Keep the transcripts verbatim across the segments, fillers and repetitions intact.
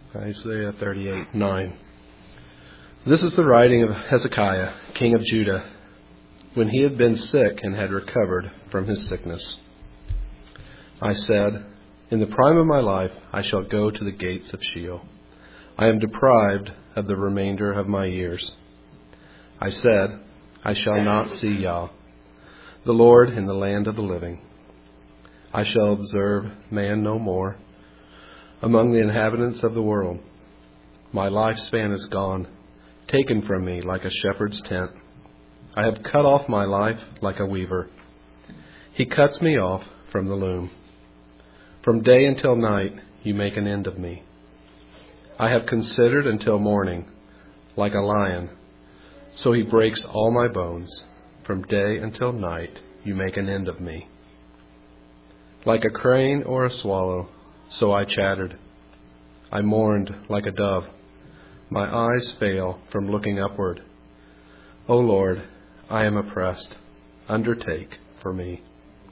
Isaiah thirty-eight, nine. This is the writing of Hezekiah, king of Judah, when he had been sick and had recovered from his sickness. I said, in the prime of my life I shall go to the gates of Sheol. I am deprived of the remainder of my years. I said, I shall not see Yah, the Lord in the land of the living. I shall observe man no more among the inhabitants of the world. My lifespan is gone, taken from me like a shepherd's tent. I have cut off my life like a weaver. He cuts me off from the loom. From day until night you make an end of me. I have considered until morning, like a lion. So he breaks all my bones. From day until night you make an end of me. Like a crane or a swallow, so I chattered. I mourned like a dove. My eyes fail from looking upward. O Lord, I am oppressed. Undertake for me.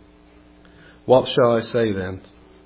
What shall I say then?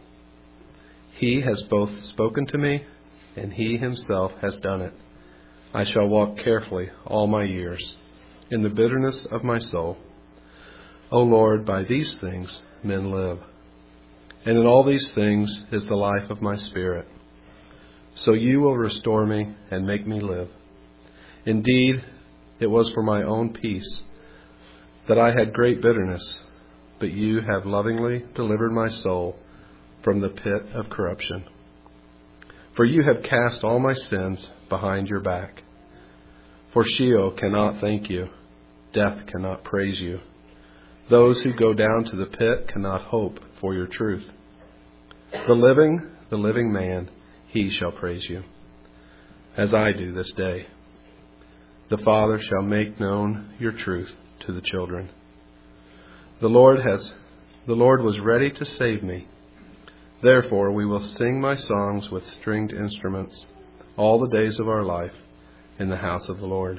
He has both spoken to me, and he himself has done it. I shall walk carefully all my years, in the bitterness of my soul. O Lord, by these things men live, and in all these things is the life of my spirit. So you will restore me and make me live. Indeed, it was for my own peace that I had great bitterness, but you have lovingly delivered my soul from the pit of corruption. For you have cast all my sins behind your back. For Sheol cannot thank you, death cannot praise you. Those who go down to the pit cannot hope for your truth. The living, the living man, he shall praise you, as I do this day. The Father shall make known your truth to the children. The Lord has, the Lord was ready to save me. Therefore we will sing my songs with stringed instruments all the days of our life in the house of the Lord.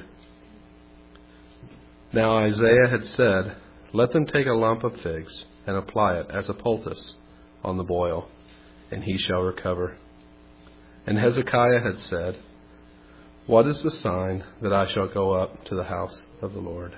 Now Isaiah had said, let them take a lump of figs and apply it as a poultice on the boil, and he shall recover. And Hezekiah had said, what is the sign that I shall go up to the house of the Lord?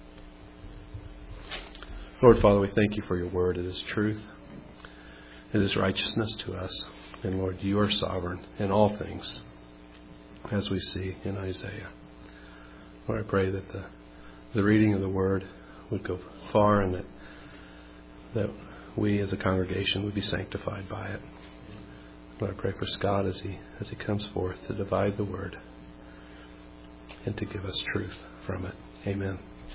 Lord Father, we thank you for your word. It is truth. It is righteousness to us. And Lord, you are sovereign in all things, as we see in Isaiah. Lord, I pray that the, the reading of the word would go far, and that, that we as a congregation would be sanctified by it. Lord, I pray for Scott as he as he comes forth to divide the word and to give us truth from it. Amen.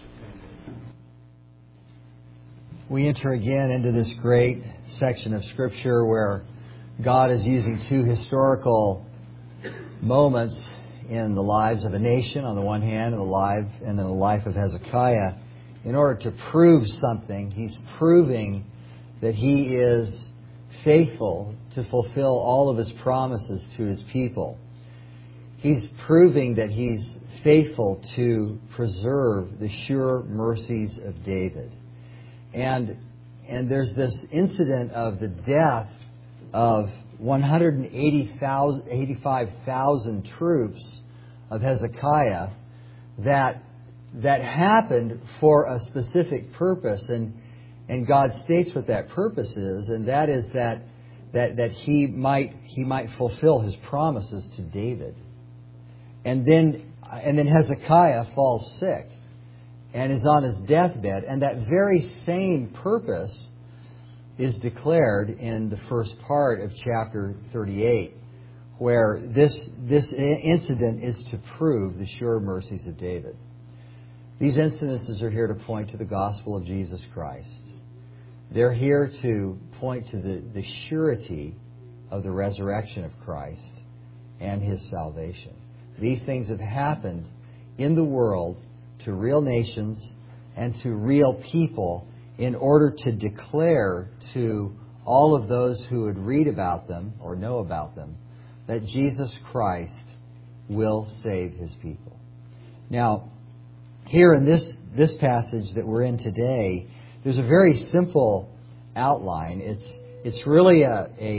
We enter again into this great section of Scripture where God is using two historical moments in the lives of a nation on the one hand, and the life and in the life of Hezekiah, in order to prove something. He's proving that he is faithful to fulfill all of his promises to his people. He's proving that he's faithful to preserve the sure mercies of David. And and there's this incident of the death of one hundred eighty-five thousand troops of Hezekiah that that happened for a specific purpose, and and God states what that purpose is, and that is that that that he might he might fulfill his promises to David. And then and then Hezekiah falls sick and is on his deathbed, and that very same purpose is declared in the first part of chapter thirty-eight, where this this incident is to prove the sure mercies of David. These incidences are here to point to the gospel of Jesus Christ. They're here to point to the, the surety of the resurrection of Christ and His salvation. These things have happened in the world to real nations and to real people in order to declare to all of those who would read about them or know about them that Jesus Christ will save His people. Now, here in this, this passage that we're in today, there's a very simple outline. It's it's really a, a,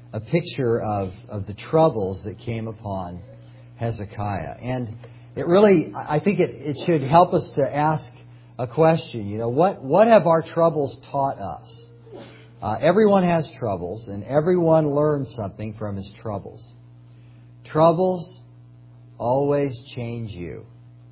a picture of, of the troubles that came upon Hezekiah. And it really, I think it, it should help us to ask a question. You know, what, what have our troubles taught us? Uh, everyone has troubles, and everyone learns something from his troubles. Troubles always change you.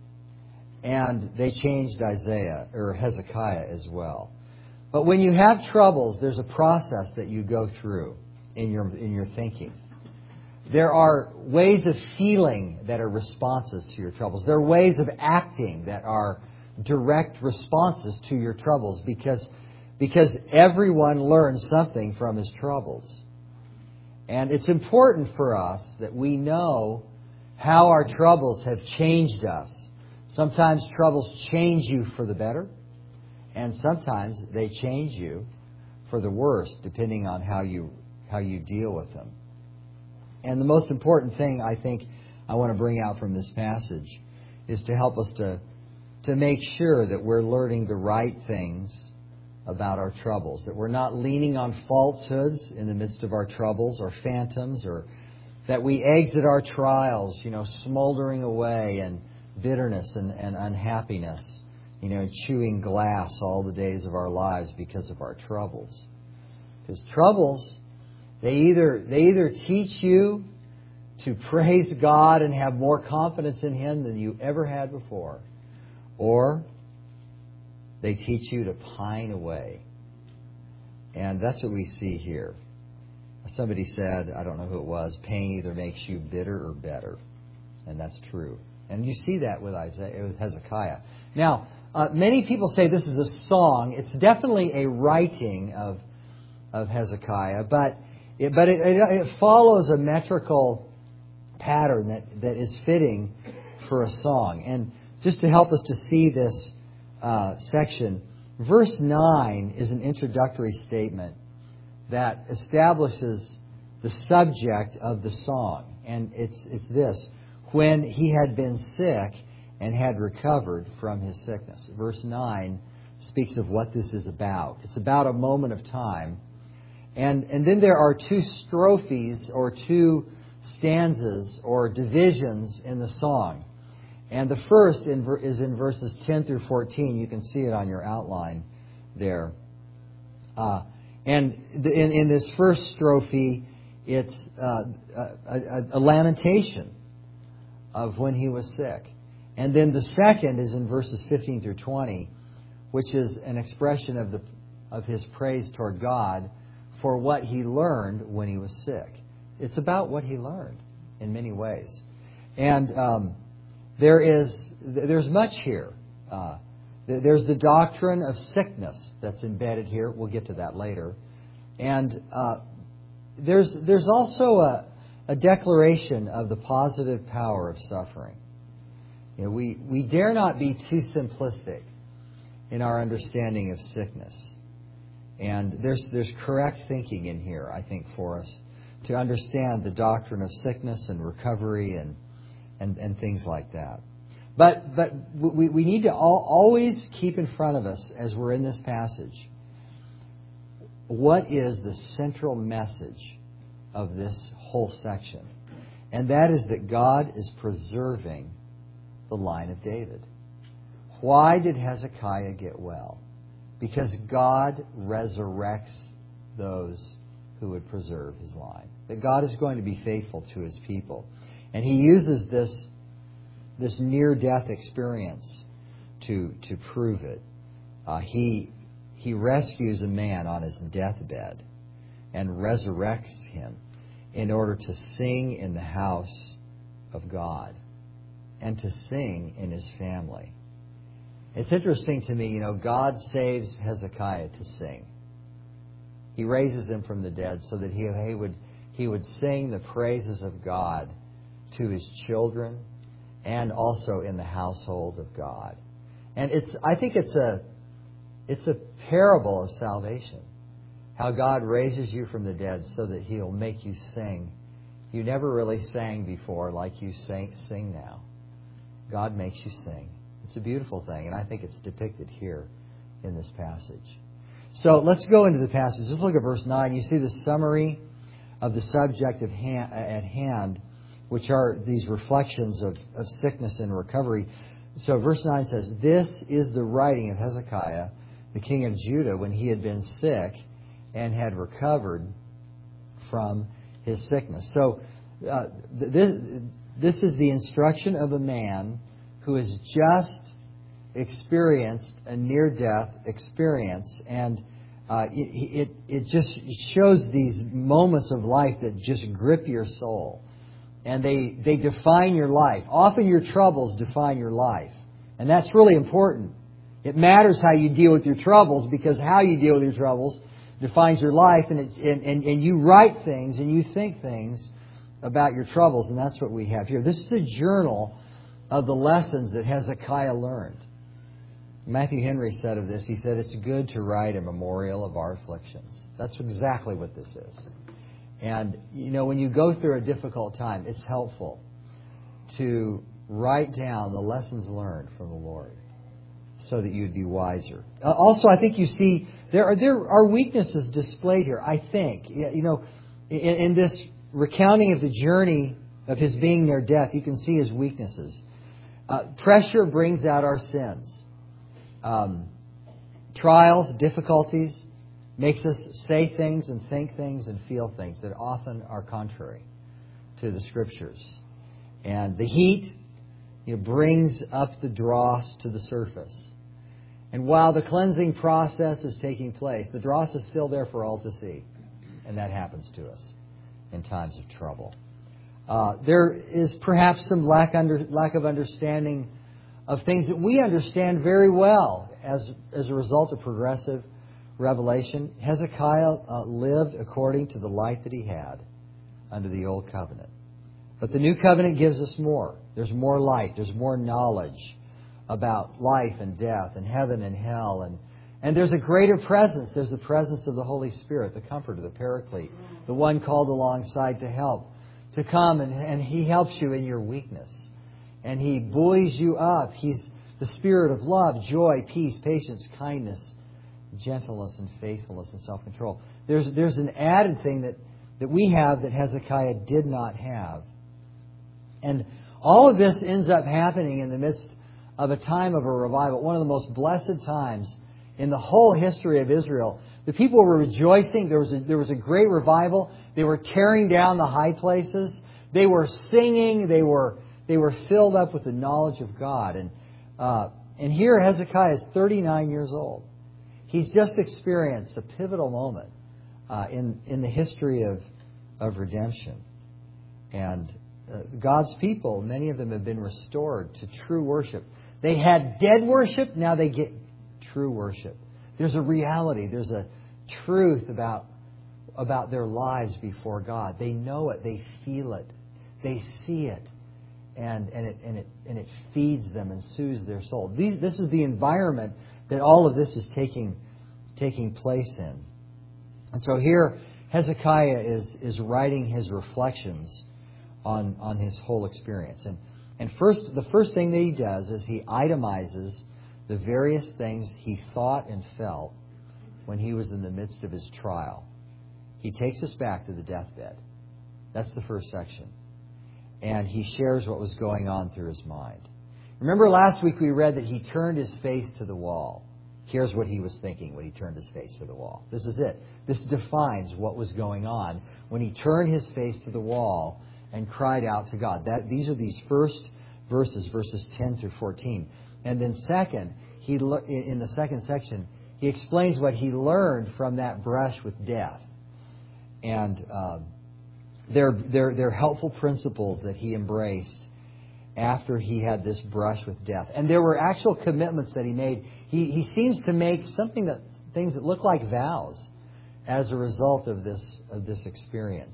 And they changed Isaiah, or Hezekiah as well. But when you have troubles, there's a process that you go through in your in your thinking. There are ways of feeling that are responses to your troubles. There are ways of acting that are direct responses to your troubles because, because everyone learns something from his troubles. And it's important for us that we know how our troubles have changed us. Sometimes troubles change you for the better, and sometimes they change you for the worse, depending on how you how you deal with them. And the most important thing I think I want to bring out from this passage is to help us to to make sure that we're learning the right things about our troubles, that we're not leaning on falsehoods in the midst of our troubles or phantoms, or that we exit our trials, you know, smoldering away and bitterness and, and unhappiness, you know, chewing glass all the days of our lives because of our troubles. Because troubles, they either they either teach you to praise God and have more confidence in Him than you ever had before, or they teach you to pine away. And that's what we see here. Somebody said, I don't know who it was, pain either makes you bitter or better. And that's true. And you see that with Isaiah, with Hezekiah. Now, uh, many people say this is a song. It's definitely a writing of of Hezekiah, but it, but it, it, it follows a metrical pattern that, that is fitting for a song. And just to help us to see this uh, section, verse nine is an introductory statement that establishes the subject of the song. And it's it's this: when he had been sick and had recovered from his sickness. Verse nine speaks of what this is about. It's about a moment of time. And, and then there are two strophes or two stanzas or divisions in the song. And the first in, is in verses ten through fourteen. You can see it on your outline there. Uh, and the, in, in this first strophe, it's uh, a, a, a lamentation of when he was sick. And then the second is in verses fifteen through twenty, which is an expression of the of his praise toward God for what he learned when he was sick. It's about what he learned in many ways. And um, there is there's much here. Uh, there's the doctrine of sickness that's embedded here. We'll get to that later. And uh, there's there's also a a declaration of the positive power of suffering. You know, we, we dare not be too simplistic in our understanding of sickness. And there's there's correct thinking in here, I think, for us to understand the doctrine of sickness and recovery and and, and things like that. But but we, we need to all, always keep in front of us, as we're in this passage, what is the central message of this whole section. And that is that God is preserving the line of David. Why did Hezekiah get well? Because God resurrects those who would preserve His line. That God is going to be faithful to His people. And He uses this, this near-death experience to, to prove it. Uh, he, he rescues a man on his deathbed and resurrects him in order to sing in the house of God and to sing in his family. It's interesting to me, you know, God saves Hezekiah to sing. He raises him from the dead so that he, he would he would sing the praises of God to his children and also in the household of God. And it's I think it's a it's a parable of salvation. How God raises you from the dead so that He'll make you sing. You never really sang before like you sing, sing now. God makes you sing. It's a beautiful thing, and I think it's depicted here in this passage. So let's go into the passage. Let's look at verse nine. You see the summary of the subject of hand, at hand, which are these reflections of, of sickness and recovery. So verse nine says, "This is the writing of Hezekiah, the king of Judah, when he had been sick and had recovered from his sickness." So uh, this, this is the instruction of a man who has just experienced a near-death experience, and uh, it, it, it just shows these moments of life that just grip your soul. And they, they define your life. Often your troubles define your life. And that's really important. It matters how you deal with your troubles, because how you deal with your troubles defines your life. And, it's, and, and, and you write things and you think things about your troubles. And that's what we have here. This is a journal of the lessons that Hezekiah learned. Matthew Henry said of this, he said, "It's good to write a memorial of our afflictions." That's exactly what this is. And, you know, when you go through a difficult time, it's helpful to write down the lessons learned from the Lord so that you'd be wiser. Uh, also, I think you see there are there are weaknesses displayed here, I think. You know, in, in this recounting of the journey of his being near death, you can see his weaknesses. Uh, pressure brings out our sins. Um, trials, difficulties, makes us say things and think things and feel things that often are contrary to the Scriptures. And the heat, you know, brings up the dross to the surface. And while the cleansing process is taking place, the dross is still there for all to see. And that happens to us in times of trouble. Uh, there is perhaps some lack, under, lack of understanding of things that we understand very well as, as a result of progressive revelation. Hezekiah uh, lived according to the light that he had under the Old Covenant. But the New Covenant gives us more. There's more light. There's more knowledge about life and death and heaven and hell. And, and there's a greater presence. There's the presence of the Holy Spirit, the Comforter, the Paraclete, the one called alongside to help, to come, and, and He helps you in your weakness. And He buoys you up. He's the Spirit of love, joy, peace, patience, kindness, gentleness, and faithfulness, and self-control. There's, there's an added thing that, that we have that Hezekiah did not have. And all of this ends up happening in the midst of a time of a revival, one of the most blessed times in the whole history of Israel. The people were rejoicing. There was a, there was a great revival. They were tearing down the high places. They were singing. They were they were filled up with the knowledge of God. And uh, and here Hezekiah is thirty-nine years old. He's just experienced a pivotal moment uh, in in the history of of redemption. And uh, God's people, many of them have been restored to true worship. They had dead worship, now they get true worship. There's a reality, there's a truth about, about their lives before God. They know it, they feel it, they see it, and, and, it, and, it, and it feeds them and soothes their soul. These, this is the environment that all of this is taking, taking place in. And so here Hezekiah is, is writing his reflections on, on his whole experience. And And first, the first thing that he does is he itemizes the various things he thought and felt when he was in the midst of his trial. He takes us back to the deathbed. That's the first section. And he shares what was going on through his mind. Remember last week we read that he turned his face to the wall. Here's what he was thinking when he turned his face to the wall. This is it. This defines what was going on when he turned his face to the wall and cried out to God. That these are these first verses, verses ten through fourteen. And then second, he in the second section, he explains what he learned from that brush with death. And um, they're, they're, they're helpful principles that he embraced after he had this brush with death. And there were actual commitments that he made. He, he seems to make something that things that look like vows as a result of this of this experience.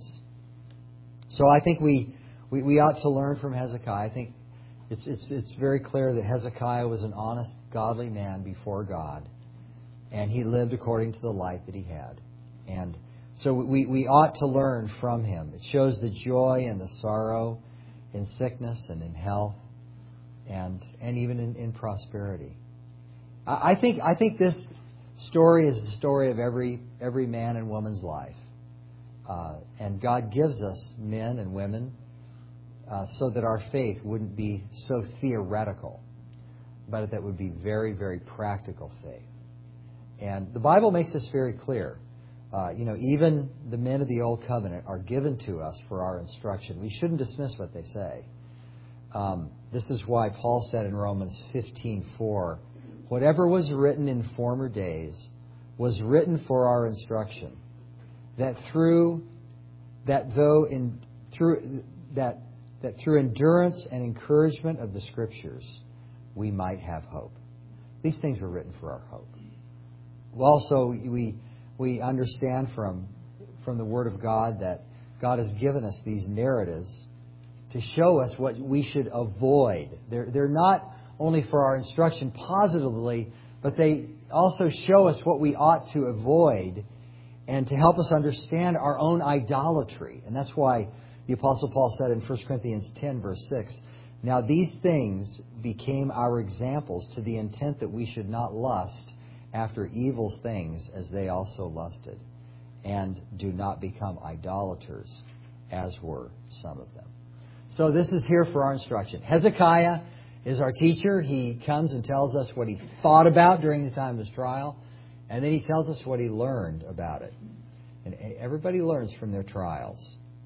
So I think we, we, we ought to learn from Hezekiah. I think it's, it's, it's very clear that Hezekiah was an honest, godly man before God. And he lived according to the light that he had. And so we, we ought to learn from him. It shows the joy and the sorrow in sickness and in health and and even in, in prosperity. I, I think I think this story is the story of every every man and woman's life. Uh, and God gives us men and women uh, so that our faith wouldn't be so theoretical, but that would be very, very practical faith. And the Bible makes this very clear. Uh, you know, even the men of the Old Covenant are given to us for our instruction. We shouldn't dismiss what they say. Um, this is why Paul said in Romans fifteen four, whatever was written in former days was written for our instruction, that through that though in through that that through endurance and encouragement of the Scriptures we might have hope. These things were written for our hope. Also, we we understand from from the Word of God that God has given us these narratives to show us what we should avoid. They're they're not only for our instruction positively, but they also show us what we ought to avoid and to help us understand our own idolatry. And that's why the Apostle Paul said in First Corinthians ten, verse six, now these things became our examples to the intent that we should not lust after evil things as they also lusted, and do not become idolaters as were some of them. So this is here for our instruction. Hezekiah is our teacher. He comes and tells us what he thought about during the time of his trial, and then he tells us what he learned about it. And everybody learns from their trials.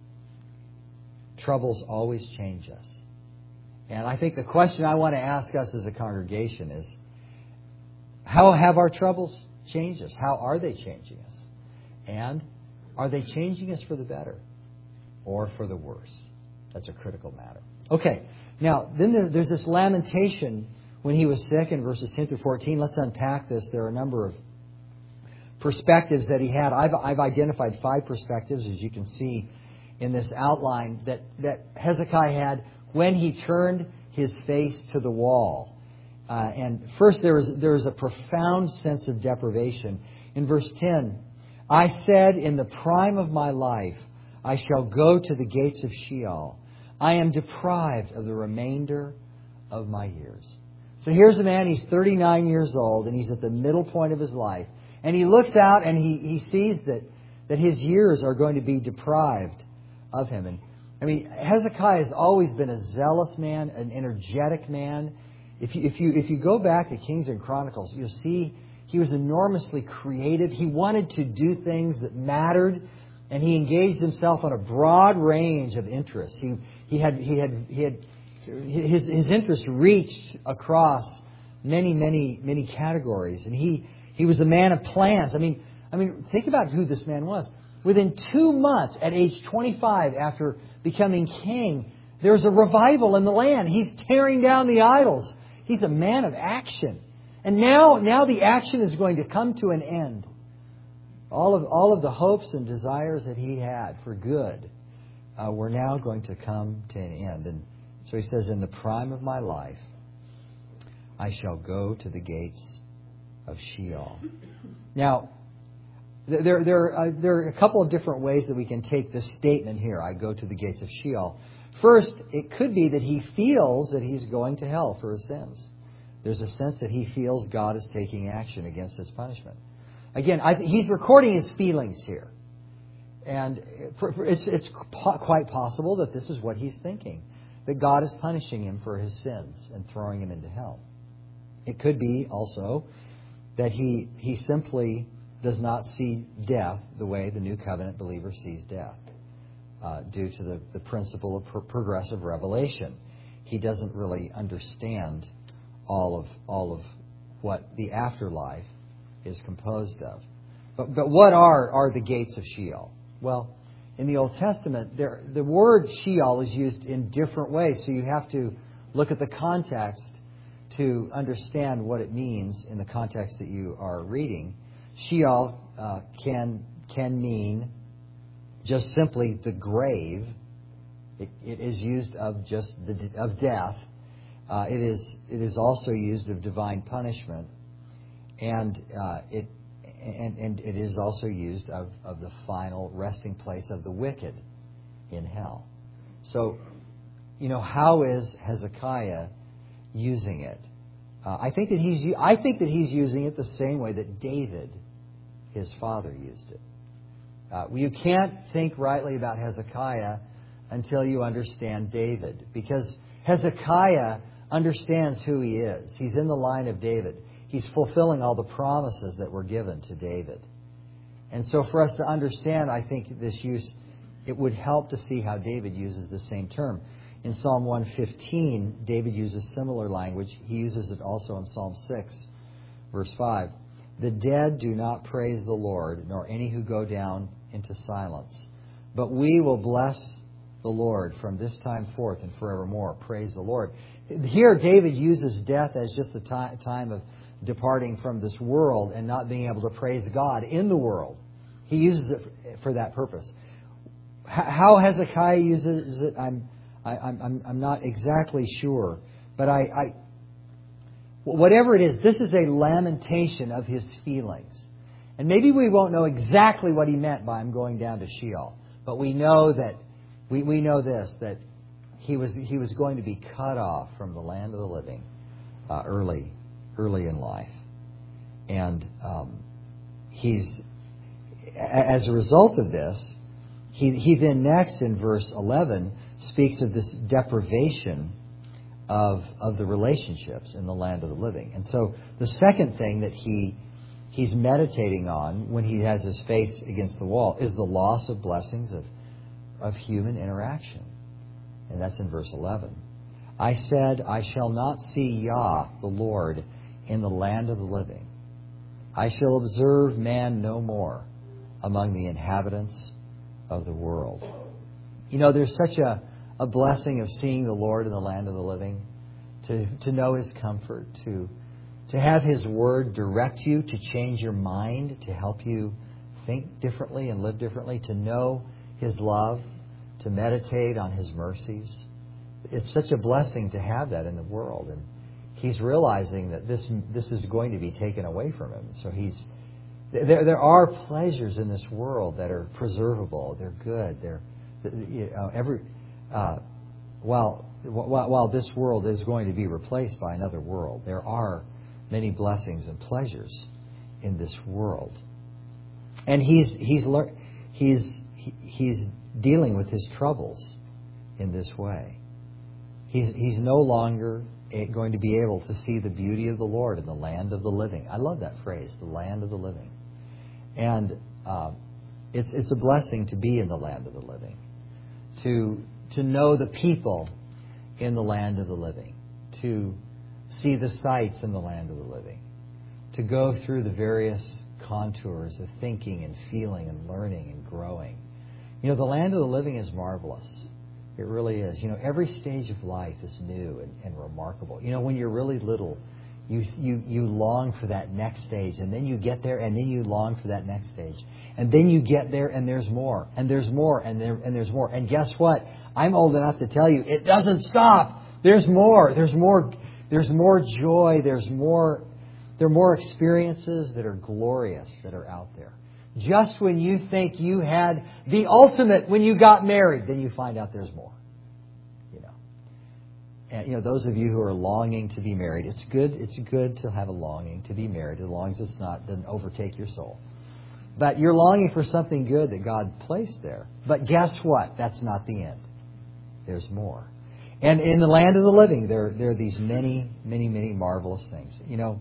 Troubles always change us. And I think the question I want to ask us as a congregation is, how have our troubles changed us? How are they changing us? And are they changing us for the better or for the worse? That's a critical matter. Okay, now then there, there's this lamentation when he was sick in verses ten through fourteen. Let's unpack this. There are a number of perspectives that he had. I've, I've identified five perspectives, as you can see in this outline, that, that Hezekiah had when he turned his face to the wall. Uh, and first, there was, there was a profound sense of deprivation. In verse ten, I said, in the prime of my life, I shall go to the gates of Sheol. I am deprived of the remainder of my years. So here's a man, he's thirty-nine years old, and he's at the middle point of his life. And he looks out and he, he sees that, that his years are going to be deprived of him. And I mean, Hezekiah has always been a zealous man, an energetic man. If you, if you, if you go back to Kings and Chronicles, you'll see he was enormously creative. He wanted to do things that mattered, and he engaged himself on a broad range of interests. He, he had, he had, he had, his, his interest reached across many, many, many categories, and he, he was a man of plans. I mean, I mean, think about who this man was. Within two months, at age twenty-five, after becoming king, there's a revival in the land. He's tearing down the idols. He's a man of action. And now, now the action is going to come to an end. All of, all of the hopes and desires that he had for good uh, were now going to come to an end. And so he says, in the prime of my life, I shall go to the gates of Sheol. Now, there, there, uh, there are a couple of different ways that we can take this statement here, I go to the gates of Sheol. First, it could be that he feels that he's going to hell for his sins. There's a sense that he feels God is taking action against his punishment. Again, I, he's recording his feelings here. And it's, it's quite possible that this is what he's thinking, that God is punishing him for his sins and throwing him into hell. It could be also that he, he simply does not see death the way the New Covenant believer sees death. Uh, due to the, the principle of pro- progressive revelation. He doesn't really understand all of all of what the afterlife is composed of. But, but what are, are the gates of Sheol? Well, in the Old Testament, there, the word Sheol is used in different ways, so you have to look at the context to understand what it means in the context that you are reading. Sheol uh, can can mean just simply the grave. It, it is used of just the, of death. Uh, it is it is also used of divine punishment, and uh, it and, and it is also used of, of the final resting place of the wicked in hell. So, you know, how is Hezekiah using it? Uh, I think that he's I think that he's using it the same way that David, his father, used it. Uh, you can't think rightly about Hezekiah until you understand David, because Hezekiah understands who he is. He's in the line of David. He's fulfilling all the promises that were given to David. And so for us to understand, I think this use, it would help to see how David uses the same term. In Psalm one fifteen, David uses similar language. He uses it also in Psalm six, verse five. The dead do not praise the Lord, nor any who go down into silence. But we will bless the Lord from this time forth and forevermore. Praise the Lord. Here, David uses death as just a time, time of departing from this world and not being able to praise God in the world. He uses it for that purpose. How Hezekiah uses it, I'm, I, I'm, I'm not exactly sure. But I, I, whatever it is, this is a lamentation of his feelings. And maybe we won't know exactly what he meant by him going down to Sheol. But we know that we, we know this, that he was he was going to be cut off from the land of the living uh, early early in life. And um, he's as a result of this, he he then next in verse eleven speaks of this deprivation of of the relationships in the land of the living. And so the second thing that he he's meditating on when he has his face against the wall is the loss of blessings of, of human interaction. And that's in verse eleven. I said, I shall not see Yah, the Lord, in the land of the living. I shall observe man no more among the inhabitants of the world. You know, there's such a, a blessing of seeing the Lord in the land of the living, to, to know His comfort, to To have His Word direct you, to change your mind, to help you think differently and live differently, to know His love, to meditate on His mercies. It's such a blessing to have that in the world. And he's realizing that this this is going to be taken away from him. So he's there. There are pleasures in this world that are preservable. They're good. They're you know every uh, while while while this world is going to be replaced by another world, there are many blessings and pleasures in this world. And he's he's lear- he's he's dealing with his troubles in this way. He's he's no longer going to be able to see the beauty of the Lord in the land of the living. I love that phrase, the land of the living. And uh, it's it's a blessing to be in the land of the living, to to know the people in the land of the living, to see the sights in the land of the living, to go through the various contours of thinking and feeling and learning and growing. You know, the land of the living is marvelous. It really is. You know, every stage of life is new and, and remarkable. You know, when you're really little, you, you, you long for that next stage, and then you get there, and then you long for that next stage. And then you get there, and there's more, and there's more, and there and there's more. And guess what? I'm old enough to tell you, it doesn't stop. There's more. There's more. There's more joy. There's more. There are more experiences that are glorious that are out there. Just when you think you had the ultimate when you got married, then you find out there's more. You know, and you know those of you who are longing to be married, it's good. It's good to have a longing to be married, as long as it's not doesn't overtake your soul. But you're longing for something good that God placed there. But guess what? That's not the end. There's more. And in the land of the living, there there are these many, many, many marvelous things. You know,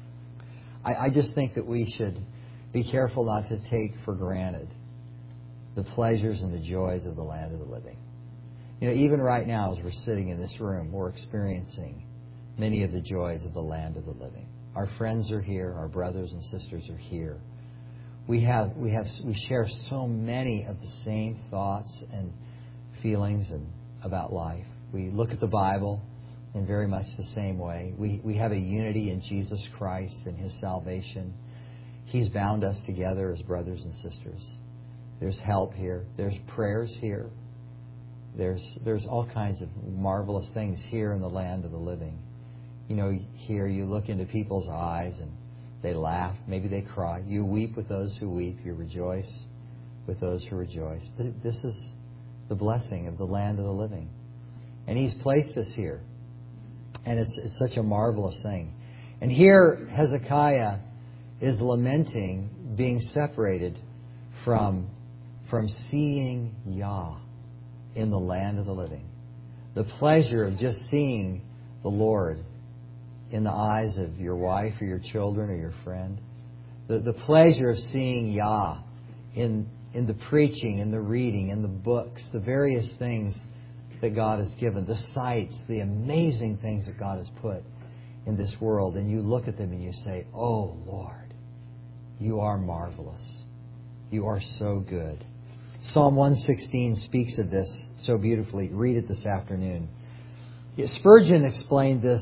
I, I just think that we should be careful not to take for granted the pleasures and the joys of the land of the living. You know, even right now as we're sitting in this room, we're experiencing many of the joys of the land of the living. Our friends are here. Our brothers and sisters are here. We have, we have, we share so many of the same thoughts and feelings and about life. We look at the Bible in very much the same way. We we have a unity in Jesus Christ and His salvation. He's bound us together as brothers and sisters. There's help here. There's prayers here. There's there's all kinds of marvelous things here in the land of the living. You know, here you look into people's eyes and they laugh. Maybe they cry. You weep with those who weep. You rejoice with those who rejoice. This is the blessing of the land of the living. And He's placed us here. And it's, it's such a marvelous thing. And here Hezekiah is lamenting being separated from from seeing Yah in the land of the living. The pleasure of just seeing the Lord in the eyes of your wife or your children or your friend. The, the pleasure of seeing Yah in, in the preaching, in the reading, in the books, the various things that God has given, the sights, the amazing things that God has put in this world. And you look at them and you say, "Oh, Lord, you are marvelous. You are so good." Psalm one sixteen speaks of this so beautifully. Read it this afternoon. Spurgeon explained this,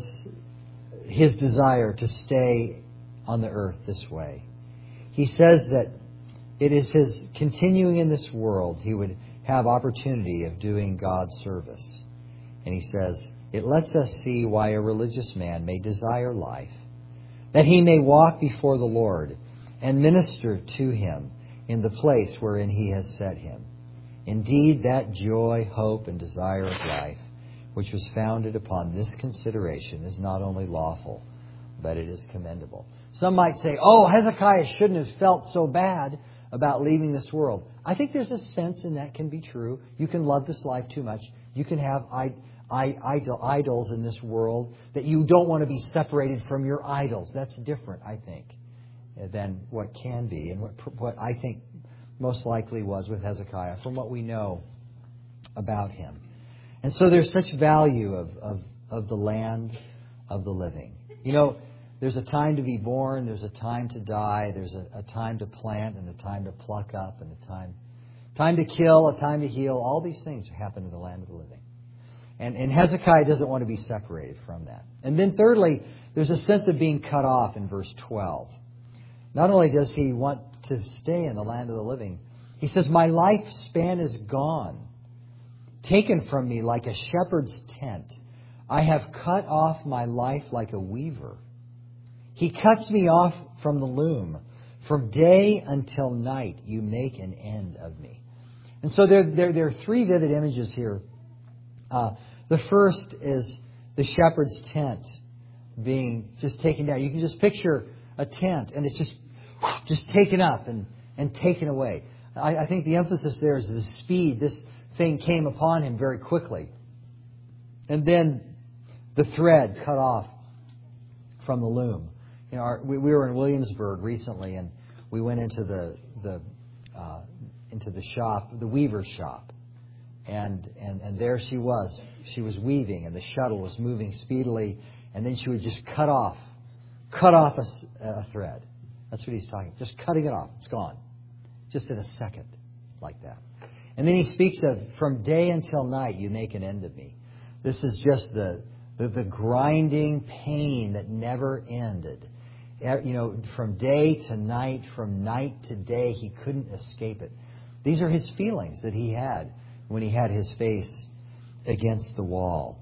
his desire to stay on the earth this way. He says that it is his continuing in this world he would have opportunity of doing God's service. And he says, "It lets us see why a religious man may desire life, that he may walk before the Lord and minister to Him in the place wherein He has set him. Indeed, that joy, hope, and desire of life, which was founded upon this consideration, is not only lawful, but it is commendable." Some might say, "Oh, Hezekiah shouldn't have felt so bad about leaving this world." I think there's a sense in that can be true. You can love this life too much. You can have I, I, idol, idols in this world that you don't want to be separated from your idols. That's different, I think, than what can be and what, what I think most likely was with Hezekiah from what we know about him. And so there's such value of, of, of the land of the living. You know, there's a time to be born, there's a time to die, there's a, a time to plant and a time to pluck up and a time time to kill, a time to heal. All these things happen in the land of the living. And, and Hezekiah doesn't want to be separated from that. And then thirdly, there's a sense of being cut off in verse twelve. Not only does he want to stay in the land of the living, he says, "My lifespan is gone, taken from me like a shepherd's tent. I have cut off my life like a weaver. He cuts me off from the loom. From day until night you make an end of me." And so there, there, there are three vivid images here. Uh, the first is the shepherd's tent being just taken down. You can just picture a tent and it's just just taken up and, and taken away. I, I think the emphasis there is the speed. This thing came upon him very quickly. And then the thread cut off from the loom. You know, our, we, we were in Williamsburg recently, and we went into the the uh, into the shop, the weaver's shop, and, and and there she was. She was weaving, and the shuttle was moving speedily, and then she would just cut off, cut off a, a thread. That's what he's talking. Just cutting it off. It's gone, just in a second, like that. And then he speaks of, "From day until night you make an end of me." This is just the the, the grinding pain that never ended. You know, from day to night, from night to day, he couldn't escape it. These are his feelings that he had when he had his face against the wall.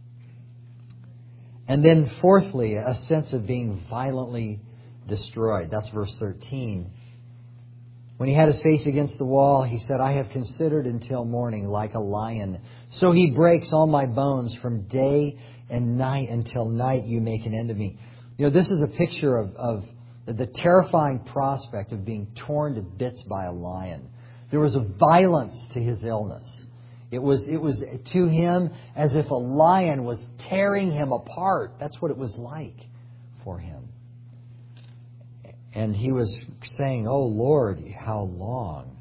And then fourthly, a sense of being violently destroyed. That's verse thirteen. When he had his face against the wall, he said, "I have considered until morning like a lion. So he breaks all my bones. From day and night until night you make an end of me." You know, this is a picture of, of the terrifying prospect of being torn to bits by a lion. There was a violence to his illness. It was, it was to him as if a lion was tearing him apart. That's what it was like for him. And he was saying, "Oh Lord, how long?"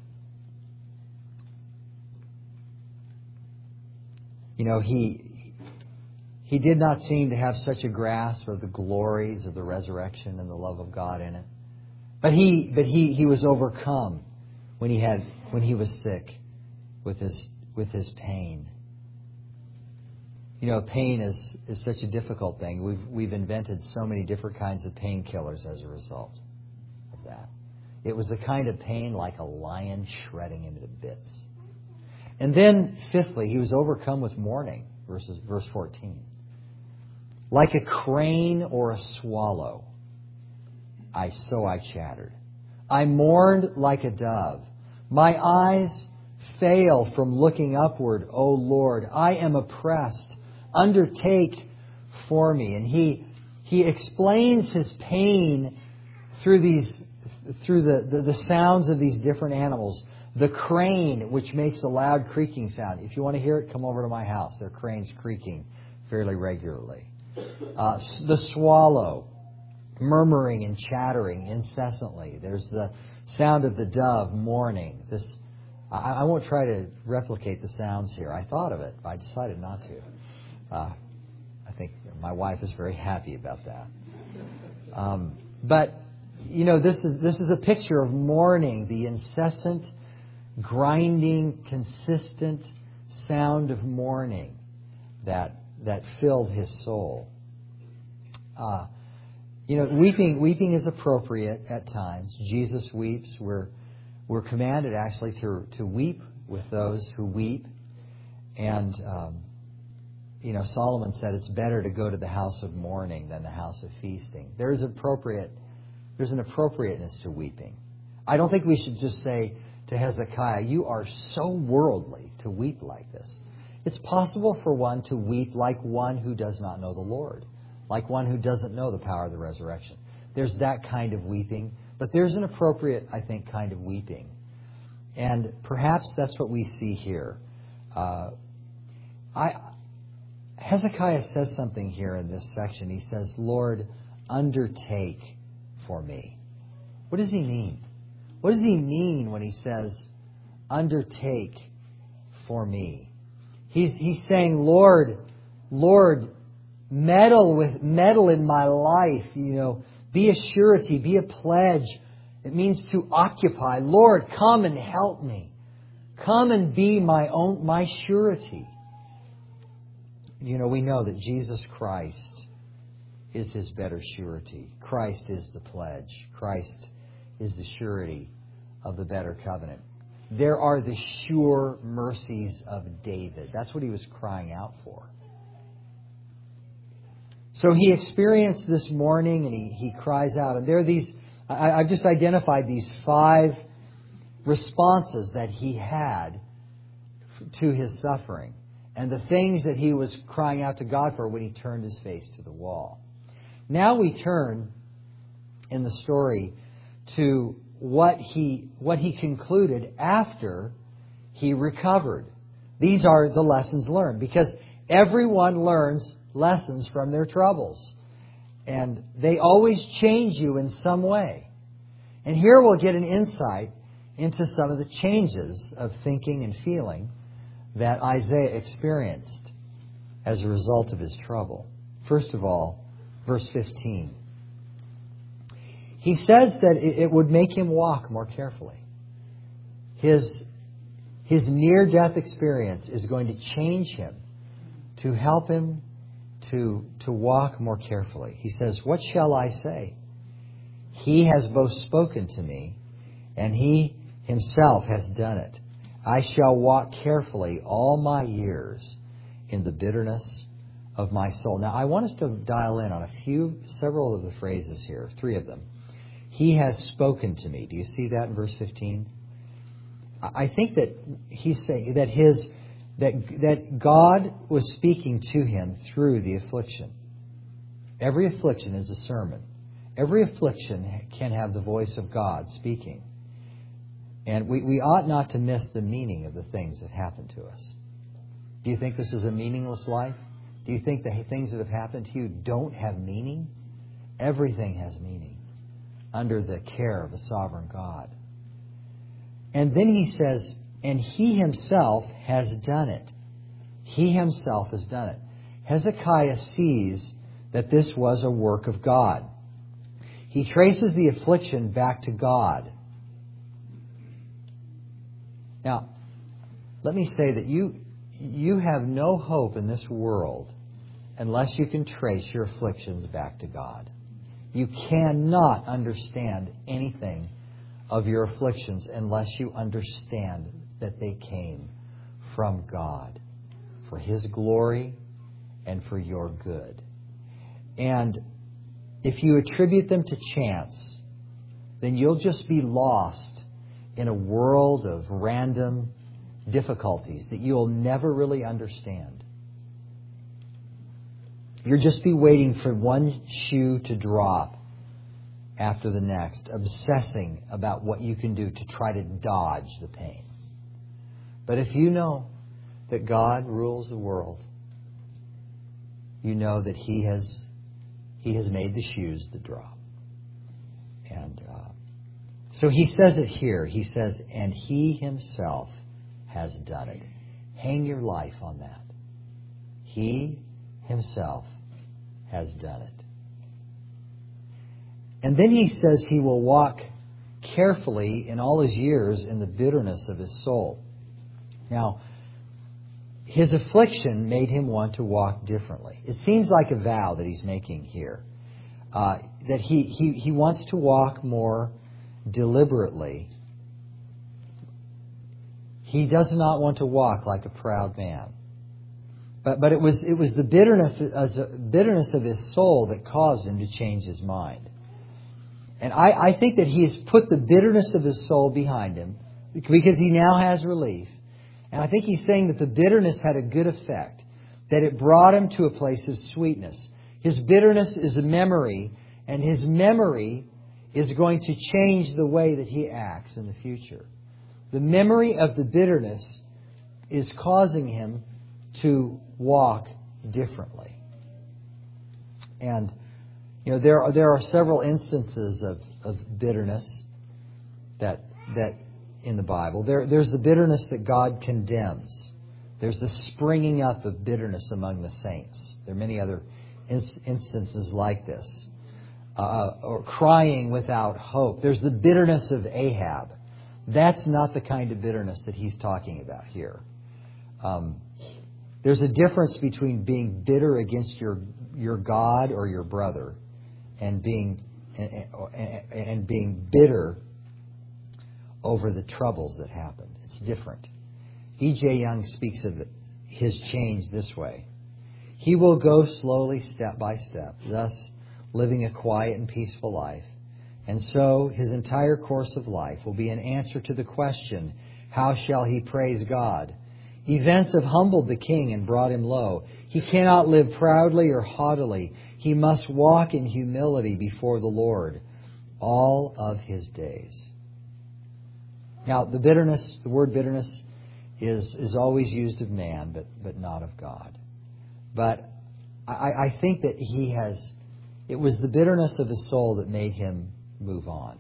You know, he he did not seem to have such a grasp of the glories of the resurrection and the love of God in it. But he but he, he was overcome when he had when he was sick with his with his pain. You know, pain is, is such a difficult thing. We've we've invented so many different kinds of painkillers as a result of that. It was the kind of pain like a lion shredding him to bits. And then, fifthly, he was overcome with mourning, verses, verse fourteen. "Like a crane or a swallow, I so I chattered. I mourned like a dove. My eyes fail from looking upward, O Lord. I am oppressed. Undertake for me." And he he explains his pain through these through the, the, the sounds of these different animals. The crane, which makes a loud creaking sound. If you want to hear it, come over to my house. There are cranes creaking fairly regularly. Uh, the swallow, murmuring and chattering incessantly. There's the sound of the dove mourning. This, I, I won't try to replicate the sounds here. I thought of it, but I decided not to. Uh, I think my wife is very happy about that. Um, but you know, this is this is a picture of mourning, the incessant, grinding, consistent sound of mourning that that filled his soul. Uh, you know, weeping weeping is appropriate at times. Jesus weeps. We're we're commanded actually to to weep with those who weep. And um, you know, Solomon said it's better to go to the house of mourning than the house of feasting. There is appropriate there's an appropriateness to weeping. I don't think we should just say to Hezekiah, "You are so worldly to weep like this." It's possible for one to weep like one who does not know the Lord, like one who doesn't know the power of the resurrection. There's that kind of weeping, but there's an appropriate, I think, kind of weeping. And perhaps that's what we see here. Uh, I, Hezekiah says something here in this section. He says, "Lord, undertake for me." What does he mean? What does he mean when he says, "Undertake for me"? He's he's saying, Lord, Lord, meddle with meddle in my life. You know, be a surety, be a pledge. It means to occupy. Lord, come and help me. Come and be my own my surety. You know, we know that Jesus Christ is his better surety. Christ is the pledge. Christ is the surety of the better covenant. There are the sure mercies of David. That's what he was crying out for. So he experienced this morning and he, he cries out. And there are these, I, I've just identified these five responses that he had to his suffering. And the things that he was crying out to God for when he turned his face to the wall. Now we turn in the story to what he what he concluded after he recovered. These are the lessons learned, because everyone learns lessons from their troubles, and they always change you in some way. And here we'll get an insight into some of the changes of thinking and feeling that Isaiah experienced as a result of his trouble. First of all, verse fifteen. He says that it would make him walk more carefully. His, his near-death experience is going to change him to help him to, to walk more carefully. He says, "What shall I say? He has both spoken to me, and he himself has done it. I shall walk carefully all my years in the bitterness of my soul." Now, I want us to dial in on a few, several of the phrases here, three of them. He has spoken to me. Do you see that in verse fifteen? I think that he's saying that his that that God was speaking to him through the affliction. Every affliction is a sermon. Every affliction can have the voice of God speaking. And we, we ought not to miss the meaning of the things that happen to us. Do you think this is a meaningless life? Do you think the things that have happened to you don't have meaning? Everything has meaning under the care of a sovereign God. And then he says, and he himself has done it. He himself has done it. Hezekiah sees that this was a work of God. He traces the affliction back to God. Now, let me say that you you have no hope in this world unless you can trace your afflictions back to God. You cannot understand anything of your afflictions unless you understand that they came from God for His glory and for your good. And if you attribute them to chance, then you'll just be lost in a world of random difficulties that you'll never really understand. You'll just be waiting for one shoe to drop after the next, obsessing about what you can do to try to dodge the pain. But if you know that God rules the world, you know that He has He has made the shoes to drop. And uh, so He says it here. He says, and He Himself has done it. Hang your life on that. He Himself has done it. And then He says He will walk carefully in all His years in the bitterness of His soul. Now, His affliction made Him want to walk differently. It seems like a vow that He's making here. Uh, that he, he, he wants to walk more deliberately. He does not want to walk like a proud man. But, but it was, it was the bitterness, uh, bitterness of his soul that caused him to change his mind. And I, I think that He has put the bitterness of his soul behind him because he now has relief. And I think He's saying that the bitterness had a good effect, that it brought him to a place of sweetness. His bitterness is a memory, and his memory is going to change the way that he acts in the future. The memory of the bitterness is causing him to walk differently. And, you know, there are, there are several instances of, of bitterness that that in the Bible. There, there's the bitterness that God condemns. There's the springing up of bitterness among the saints. There are many other instances like this. Uh, or crying without hope. There's the bitterness of Ahab. That's not the kind of bitterness that he's talking about here. Um, there's a difference between being bitter against your your God or your brother and being and, and being bitter over the troubles that happened. It's different. E J. Young speaks of it, his change this way. He will go slowly, step by step, thus living a quiet and peaceful life. And so his entire course of life will be an answer to the question, how shall he praise God? Events have humbled the king and brought him low. He cannot live proudly or haughtily. He must walk in humility before the Lord all of his days. Now, the bitterness, the word bitterness is, is always used of man, but, but not of God. But I, I think that he has, it was the bitterness of his soul that made him move on.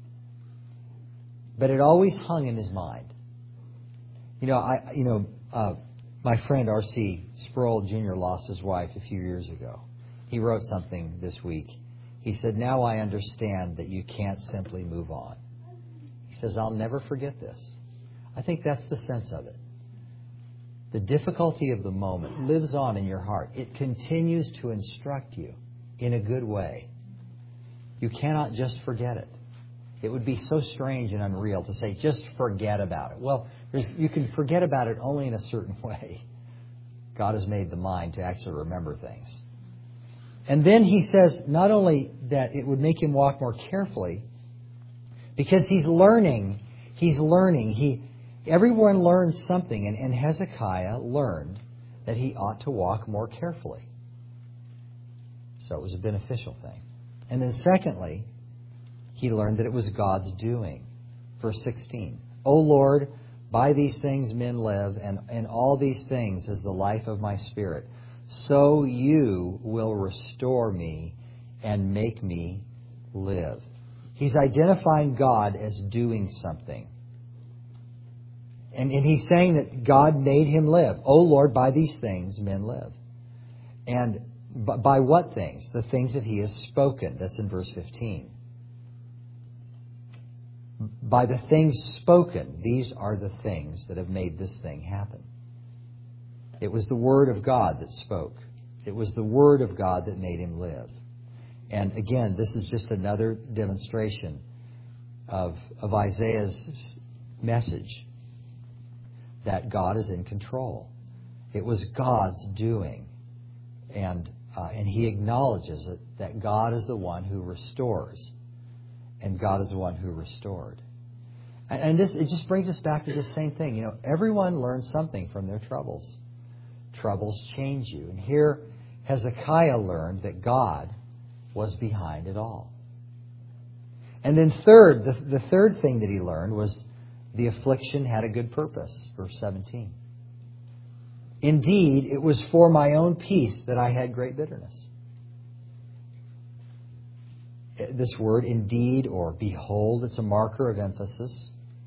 But it always hung in his mind. You know, I, you know, uh, my friend R C Sproul Junior lost his wife a few years ago. He wrote something this week. He said, now I understand that you can't simply move on. He says, I'll never forget this. I think that's the sense of it. The difficulty of the moment lives on in your heart. It continues to instruct you in a good way. You cannot just forget it. It would be so strange and unreal to say, just forget about it. Well, there's, you can forget about it only in a certain way. God has made the mind to actually remember things. And then he says not only that it would make him walk more carefully, because he's learning, he's learning. He, everyone learns something, and, and Hezekiah learned that he ought to walk more carefully. So it was a beneficial thing. And then secondly, he learned that it was God's doing. Verse sixteen, O Lord, by these things men live, and in all these things is the life of my spirit. So you will restore me and make me live. He's identifying God as doing something. And, and he's saying that God made him live. O Lord, by these things men live. And by, by what things? The things that he has spoken. That's in verse fifteen. By the things spoken, these are the things that have made this thing happen. It was the Word of God that spoke. It was the Word of God that made him live. And again, this is just another demonstration of, of Isaiah's message that God is in control. It was God's doing. And, uh, and he acknowledges it, that God is the one who restores. And God is the one who restored. And, and this, it just brings us back to the same thing. You know, everyone learns something from their troubles. Troubles change you. And here, Hezekiah learned that God was behind it all. And then third, the, the third thing that he learned was the affliction had a good purpose. Verse seventeen. Indeed, it was for my own peace that I had great bitterness. This word, indeed, or behold, it's a marker of emphasis.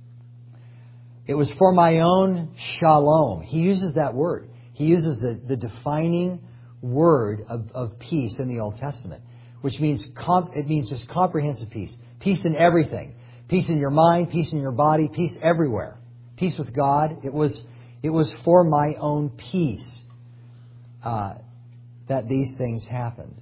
It was for my own shalom. He uses that word. He uses the, the defining word of, of peace in the Old Testament, which means comp, it means just comprehensive peace. Peace in everything. Peace in your mind, peace in your body, peace everywhere. Peace with God. It was, it was for my own peace uh, that these things happened.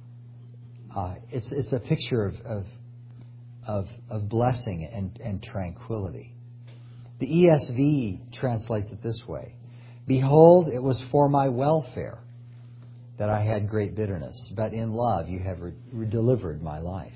Uh, it's, it's a picture of, of, of, of blessing and, and tranquility. The E S V translates it this way. Behold, it was for my welfare that I had great bitterness, but in love you have re- delivered my life.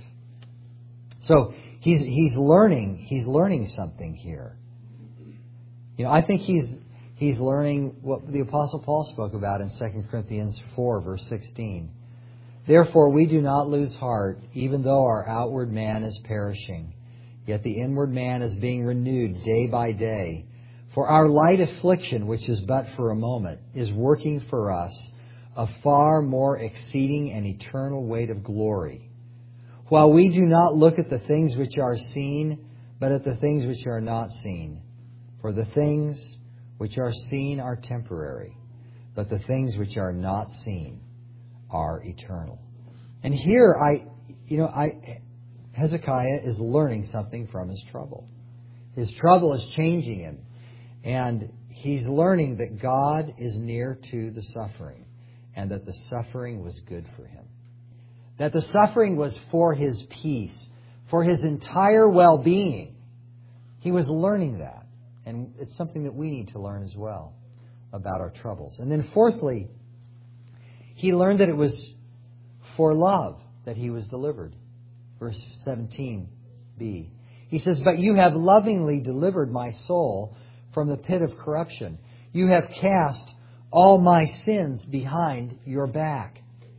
So he's he's learning he's learning something here. You know, I think he's he's learning what the Apostle Paul spoke about in Second Corinthians four, verse sixteen. Therefore we do not lose heart, even though our outward man is perishing, yet the inward man is being renewed day by day. For our light affliction, which is but for a moment, is working for us a far more exceeding and eternal weight of glory. While we do not look at the things which are seen, but at the things which are not seen. For the things which are seen are temporary, but the things which are not seen are eternal. And here, I, you know, I, Hezekiah is learning something from his trouble. His trouble is changing him. And he's learning that God is near to the suffering and that the suffering was good for him. That the suffering was for his peace, for his entire well-being. He was learning that. And it's something that we need to learn as well about our troubles. And then fourthly, he learned that it was for love that he was delivered. Verse seventeen b. He says, but you have lovingly delivered my soul from the pit of corruption. You have cast all my sins behind your back.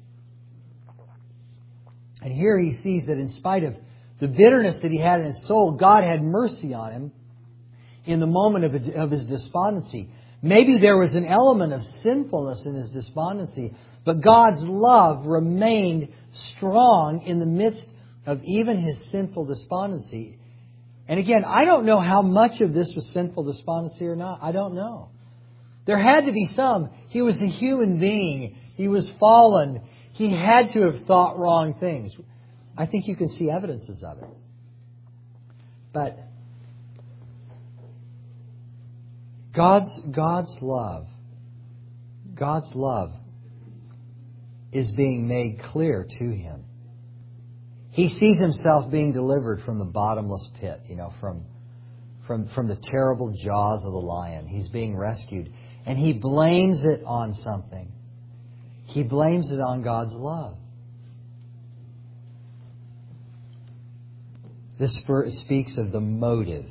And here he sees that in spite of the bitterness that he had in his soul, God had mercy on him in the moment of, of his despondency. Maybe there was an element of sinfulness in his despondency, but God's love remained strong in the midst of even his sinful despondency. And again, I don't know how much of this was sinful despondency or not. I don't know. There had to be some. He was a human being. He was fallen. He had to have thought wrong things. I think you can see evidences of it. But God's, God's love, God's love is being made clear to him. He sees himself being delivered from the bottomless pit, you know, from, from, from the terrible jaws of the lion. He's being rescued. And he blames it on something. He blames it on God's love. This speaks of the motive.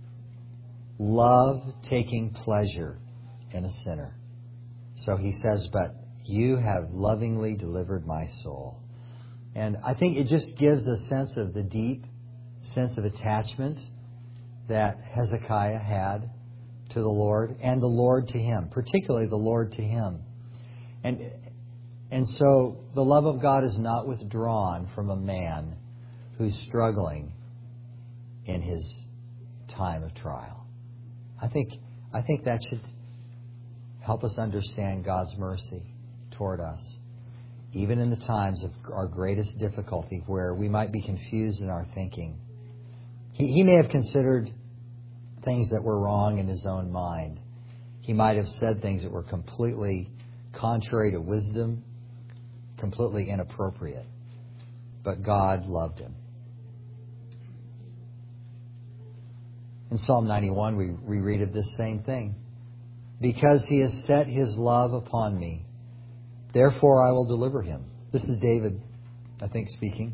Love taking pleasure in a sinner. So he says, but you have lovingly delivered my soul. And I think it just gives a sense of the deep sense of attachment that Hezekiah had to the Lord and the Lord to him, particularly the Lord to him. And, and so the love of God is not withdrawn from a man who's struggling in his time of trial. I think, I think that should help us understand God's mercy toward us, even in the times of our greatest difficulty where we might be confused in our thinking. He, he may have considered things that were wrong in his own mind. He might have said things that were completely contrary to wisdom, completely inappropriate. But God loved him. In Psalm ninety-one, we, we read of this same thing. Because he has set his love upon me, therefore I will deliver him. This is David, I think, speaking.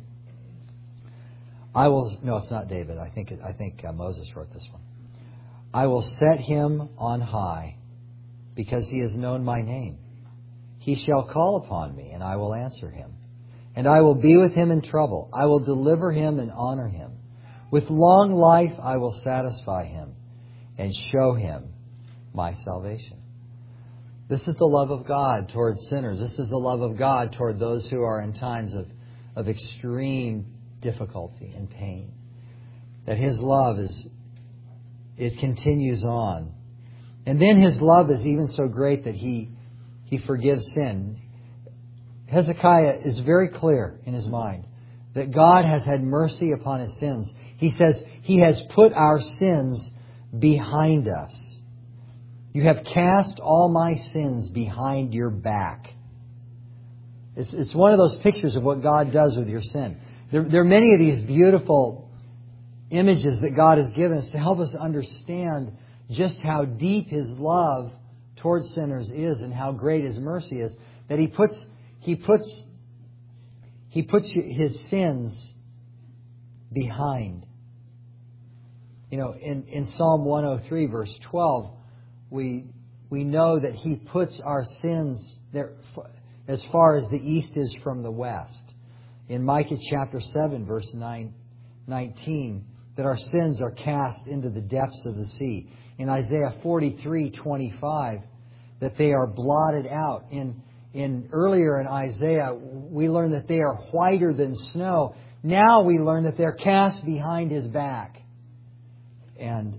I will. No, it's not David. I think. I think uh, Moses wrote this one. I will set him on high, because he has known my name. He shall call upon me, and I will answer him. And I will be with him in trouble. I will deliver him and honor him. With long life I will satisfy him and show him my salvation. This is the love of God toward sinners. This is the love of God toward those who are in times of, of extreme difficulty and pain. That His love is, it continues on. And then His love is even so great that He, He forgives sin. Hezekiah is very clear in his mind that God has had mercy upon his sins. He says, He has put our sins behind us. You have cast all my sins behind your back. It's, it's one of those pictures of what God does with your sin. There, there are many of these beautiful images that God has given us to help us understand just how deep His love towards sinners is and how great His mercy is. That He puts, He puts, He puts His sins behind. You know, in, in Psalm one oh three, verse twelve, we we know that He puts our sins there as far as the east is from the west. In Micah chapter seven, verse nine, nineteen, that our sins are cast into the depths of the sea. In Isaiah forty-three, twenty-five, that they are blotted out. In in earlier in Isaiah, we learn that they are whiter than snow. Now we learn that they're cast behind His back. And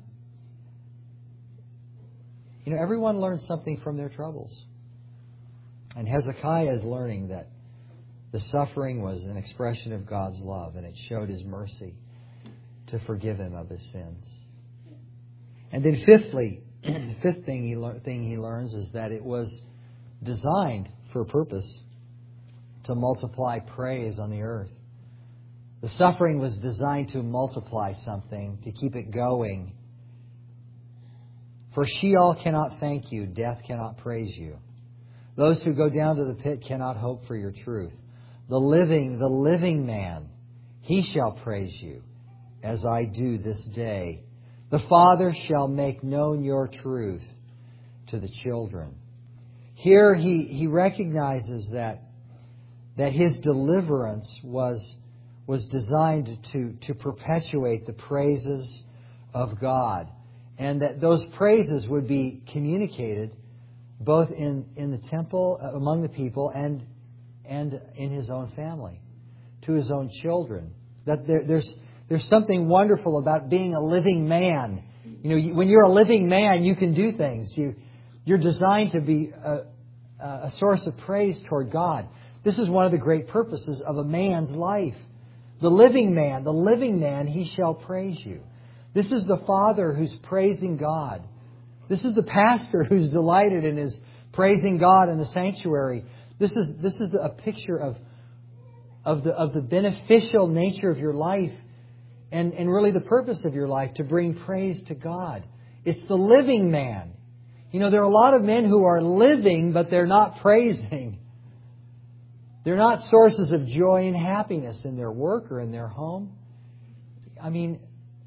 you know, everyone learns something from their troubles. And Hezekiah is learning that the suffering was an expression of God's love, and it showed His mercy to forgive him of his sins. And then fifthly, the fifth thing he, le- thing he learns is that it was designed for a purpose, to multiply praise on the earth. The suffering was designed to multiply something, to keep it going. For Sheol cannot thank you, death cannot praise you. Those who go down to the pit cannot hope for your truth. The living, the living man, he shall praise you, as I do this day. The Father shall make known your truth to the children. Here he, he recognizes that, that his deliverance was, was designed to, to perpetuate the praises of God. And that those praises would be communicated both in, in the temple, uh, among the people, and, and in his own family, to his own children. That there, there's, there's something wonderful about being a living man. You know, when you're a living man, you can do things. You, you're designed to be a, a source of praise toward God. This is one of the great purposes of a man's life. The living man, the living man, he shall praise you. This is the Father who's praising God. This is the pastor who's delighted in his praising God in the sanctuary. This is this is a picture of of the of the beneficial nature of your life, and, and really the purpose of your life, to bring praise to God. It's the living man. You know, there are a lot of men who are living, but they're not praising. They're not sources of joy and happiness in their work or in their home. I mean,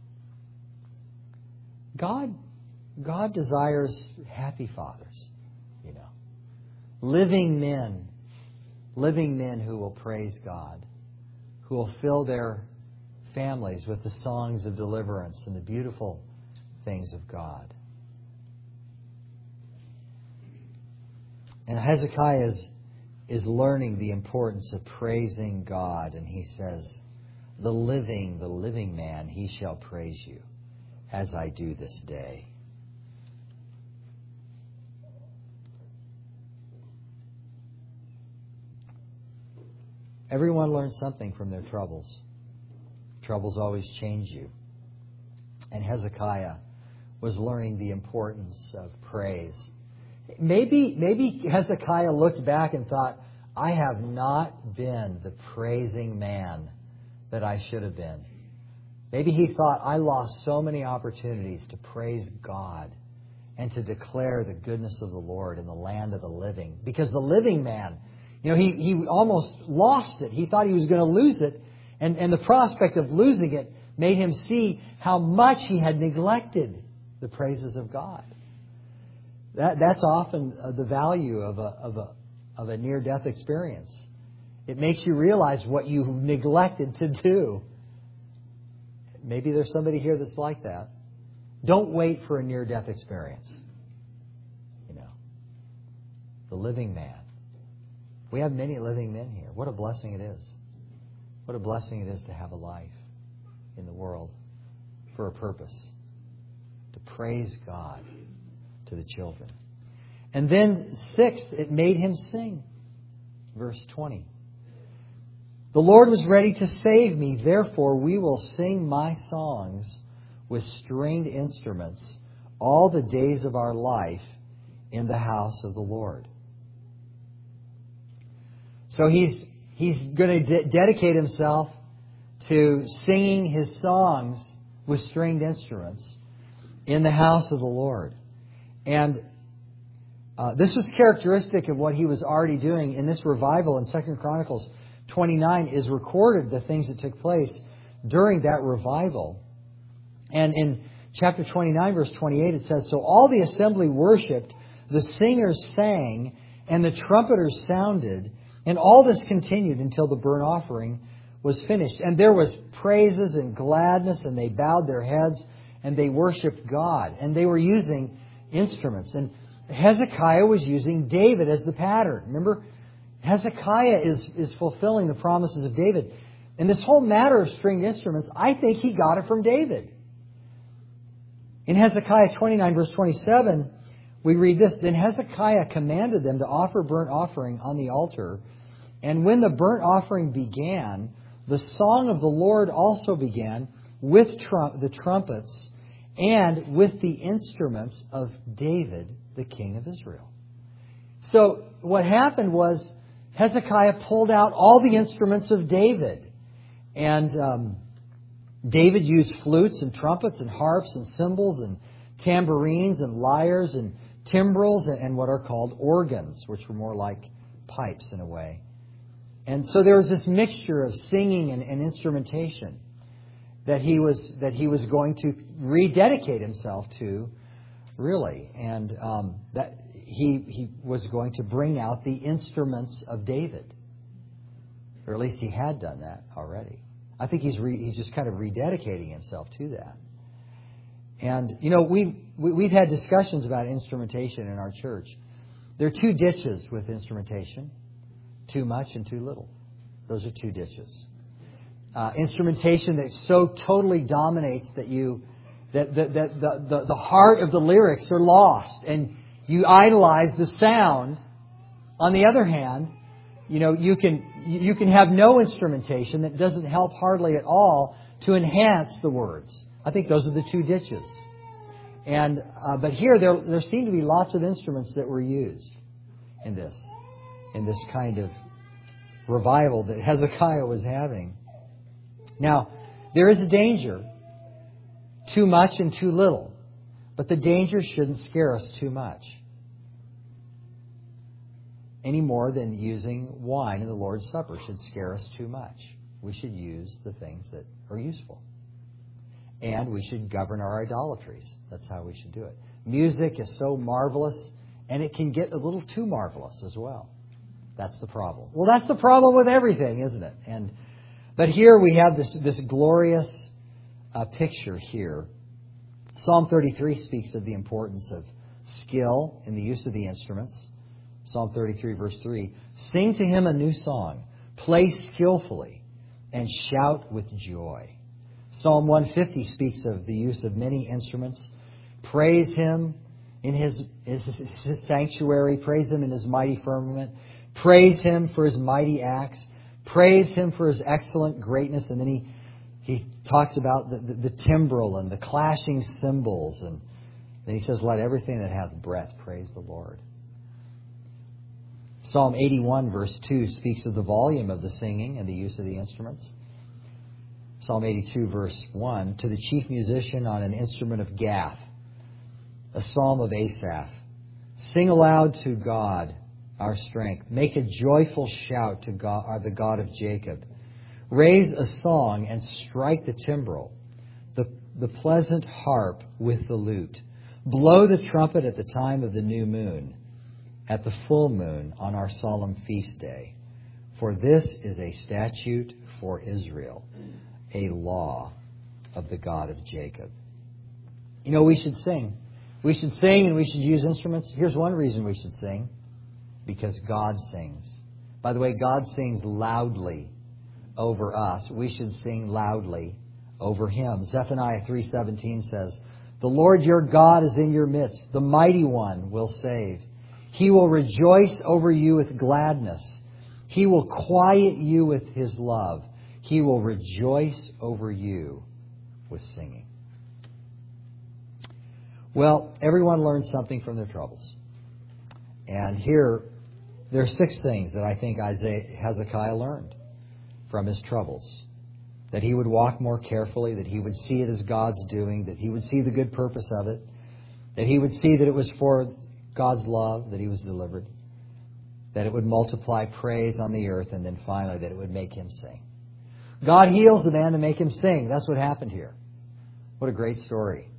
God, God desires happy fathers, you know. Living men, living men who will praise God, who will fill their families with the songs of deliverance and the beautiful things of God. And Hezekiah is, is learning the importance of praising God, and he says, the living, the living man, he shall praise you, as I do this day. Everyone learns something from their troubles. Troubles always change you. And Hezekiah was learning the importance of praise. Maybe, maybe Hezekiah looked back and thought, I have not been the praising man that I should have been. Maybe he thought, I lost so many opportunities to praise God and to declare the goodness of the Lord in the land of the living. Because the living man, you know, he, he almost lost it. He thought he was going to lose it. And, and the prospect of losing it made him see how much he had neglected the praises of God. That, that's often the value of a, of a, of a near-death experience. It makes you realize what you neglected to do. Maybe there's somebody here that's like that. Don't wait for a near-death experience. You know, the living man. We have many living men here. What a blessing it is. What a blessing it is to have a life in the world for a purpose. To praise God to the children. And then, sixth, it made him sing. Verse twenty. The Lord was ready to save me, therefore we will sing my songs with stringed instruments all the days of our life in the house of the Lord. So he's he's going to de- dedicate himself to singing his songs with stringed instruments in the house of the Lord. And uh, this was characteristic of what he was already doing in this revival. In Second Chronicles twenty-nine is recorded the things that took place during that revival. And in chapter twenty-nine, verse twenty-eight, it says, So all the assembly worshipped, the singers sang, and the trumpeters sounded, and all this continued until the burnt offering was finished. And there was praises and gladness, and they bowed their heads, and they worshipped God. And they were using instruments. And Hezekiah was using David as the pattern. Remember, Hezekiah is, is fulfilling the promises of David. And this whole matter of stringed instruments, I think he got it from David. In Hezekiah twenty-nine, verse twenty-seven, we read this, Then Hezekiah commanded them to offer burnt offering on the altar. And when the burnt offering began, the song of the Lord also began with trum- the trumpets and with the instruments of David, the king of Israel. So what happened was Hezekiah pulled out all the instruments of David. And um, David used flutes and trumpets and harps and cymbals and tambourines and lyres and timbrels and, and what are called organs, which were more like pipes in a way. And so there was this mixture of singing and, and instrumentation that he was that he was going to rededicate himself to, really, and um, that he he was going to bring out the instruments of David, or at least he had done that already. I think he's re, he's just kind of rededicating himself to that. And you know we've we, we've had discussions about instrumentation in our church. There are two ditches with instrumentation. Too much and too little. Those are two ditches. Uh, instrumentation that so totally dominates that you that, that, that the, the, the heart of the lyrics are lost and you idolize the sound. On the other hand, you know, you can you can have no instrumentation that doesn't help hardly at all to enhance the words. I think those are the two ditches. And uh, but here there there seem to be lots of instruments that were used in this. in this kind of revival that Hezekiah was having. Now, there is a danger. Too much and too little. But the danger shouldn't scare us too much. Any more than using wine in the Lord's Supper should scare us too much. We should use the things that are useful. And we should govern our idolatries. That's how we should do it. Music is so marvelous, and it can get a little too marvelous as well. That's the problem. Well, that's the problem with everything, isn't it? And but here we have this this glorious uh, picture here. Psalm thirty-three speaks of the importance of skill in the use of the instruments. Psalm thirty-three, verse three: Sing to him a new song, play skillfully, and shout with joy. Psalm one fifty speaks of the use of many instruments. Praise him in his, his, his sanctuary. Praise him in his mighty firmament. Praise him for his mighty acts. Praise him for his excellent greatness. And then he he talks about the, the, the timbrel and the clashing cymbals. And then he says, let everything that hath breath praise the Lord. Psalm eighty-one, verse two, speaks of the volume of the singing and the use of the instruments. Psalm eighty-two, verse one, to the chief musician on an instrument of Gath, a psalm of Asaph. Sing aloud to God, our strength. Make a joyful shout to God, uh, the God of Jacob. Raise a song and strike the timbrel, the, the pleasant harp with the lute. Blow the trumpet at the time of the new moon, at the full moon on our solemn feast day. For this is a statute for Israel, a law of the God of Jacob. You know, we should sing. We should sing and we should use instruments. Here's one reason we should sing. Because God sings. By the way, God sings loudly over us. We should sing loudly over Him. Zephaniah three seventeen says, "The Lord your God is in your midst. The Mighty One will save. He will rejoice over you with gladness. He will quiet you with His love. He will rejoice over you with singing." Well, everyone learns something from their troubles. And here, there are six things that I think Isaiah, Hezekiah learned from his troubles. That he would walk more carefully, that he would see it as God's doing, that he would see the good purpose of it, that he would see that it was for God's love that he was delivered, that it would multiply praise on the earth, and then finally that it would make him sing. God heals a man to make him sing. That's what happened here. What a great story.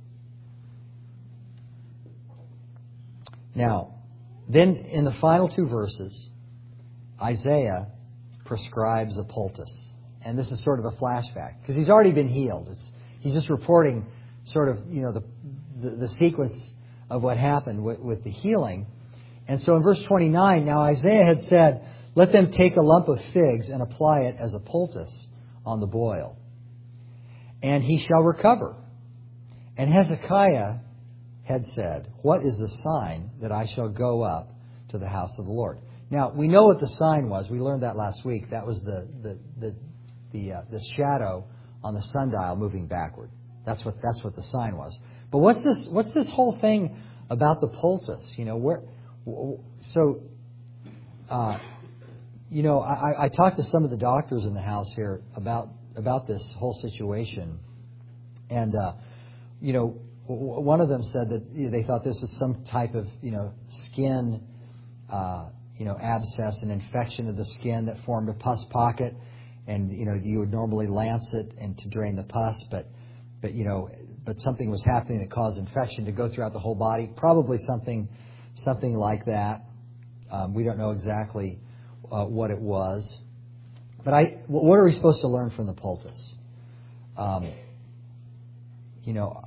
Now, then in the final two verses, Isaiah prescribes a poultice. And this is sort of a flashback, because he's already been healed. It's, he's just reporting sort of, you know, the, the, the sequence of what happened with, with the healing. And so in verse twenty-nine, now Isaiah had said, "Let them take a lump of figs and apply it as a poultice on the boil, and he shall recover." And Hezekiah had said, "What is the sign that I shall go up to the house of the Lord?" Now, we know what the sign was. We learned that last week. That was the the the the, uh, the shadow on the sundial moving backward. That's what that's what the sign was. But what's this what's this whole thing about the poultice? You know, where so uh, you know, I, I talked to some of the doctors in the house here about about this whole situation, and uh, you know, one of them said that they thought this was some type of, you know, skin, uh, you know, abscess, an infection of the skin that formed a pus pocket, and you know, you would normally lance it and to drain the pus, but but you know, but something was happening that caused infection to go throughout the whole body. Probably something something like that. Um, we don't know exactly uh, what it was, but I. What are we supposed to learn from the poultice? Um, you know.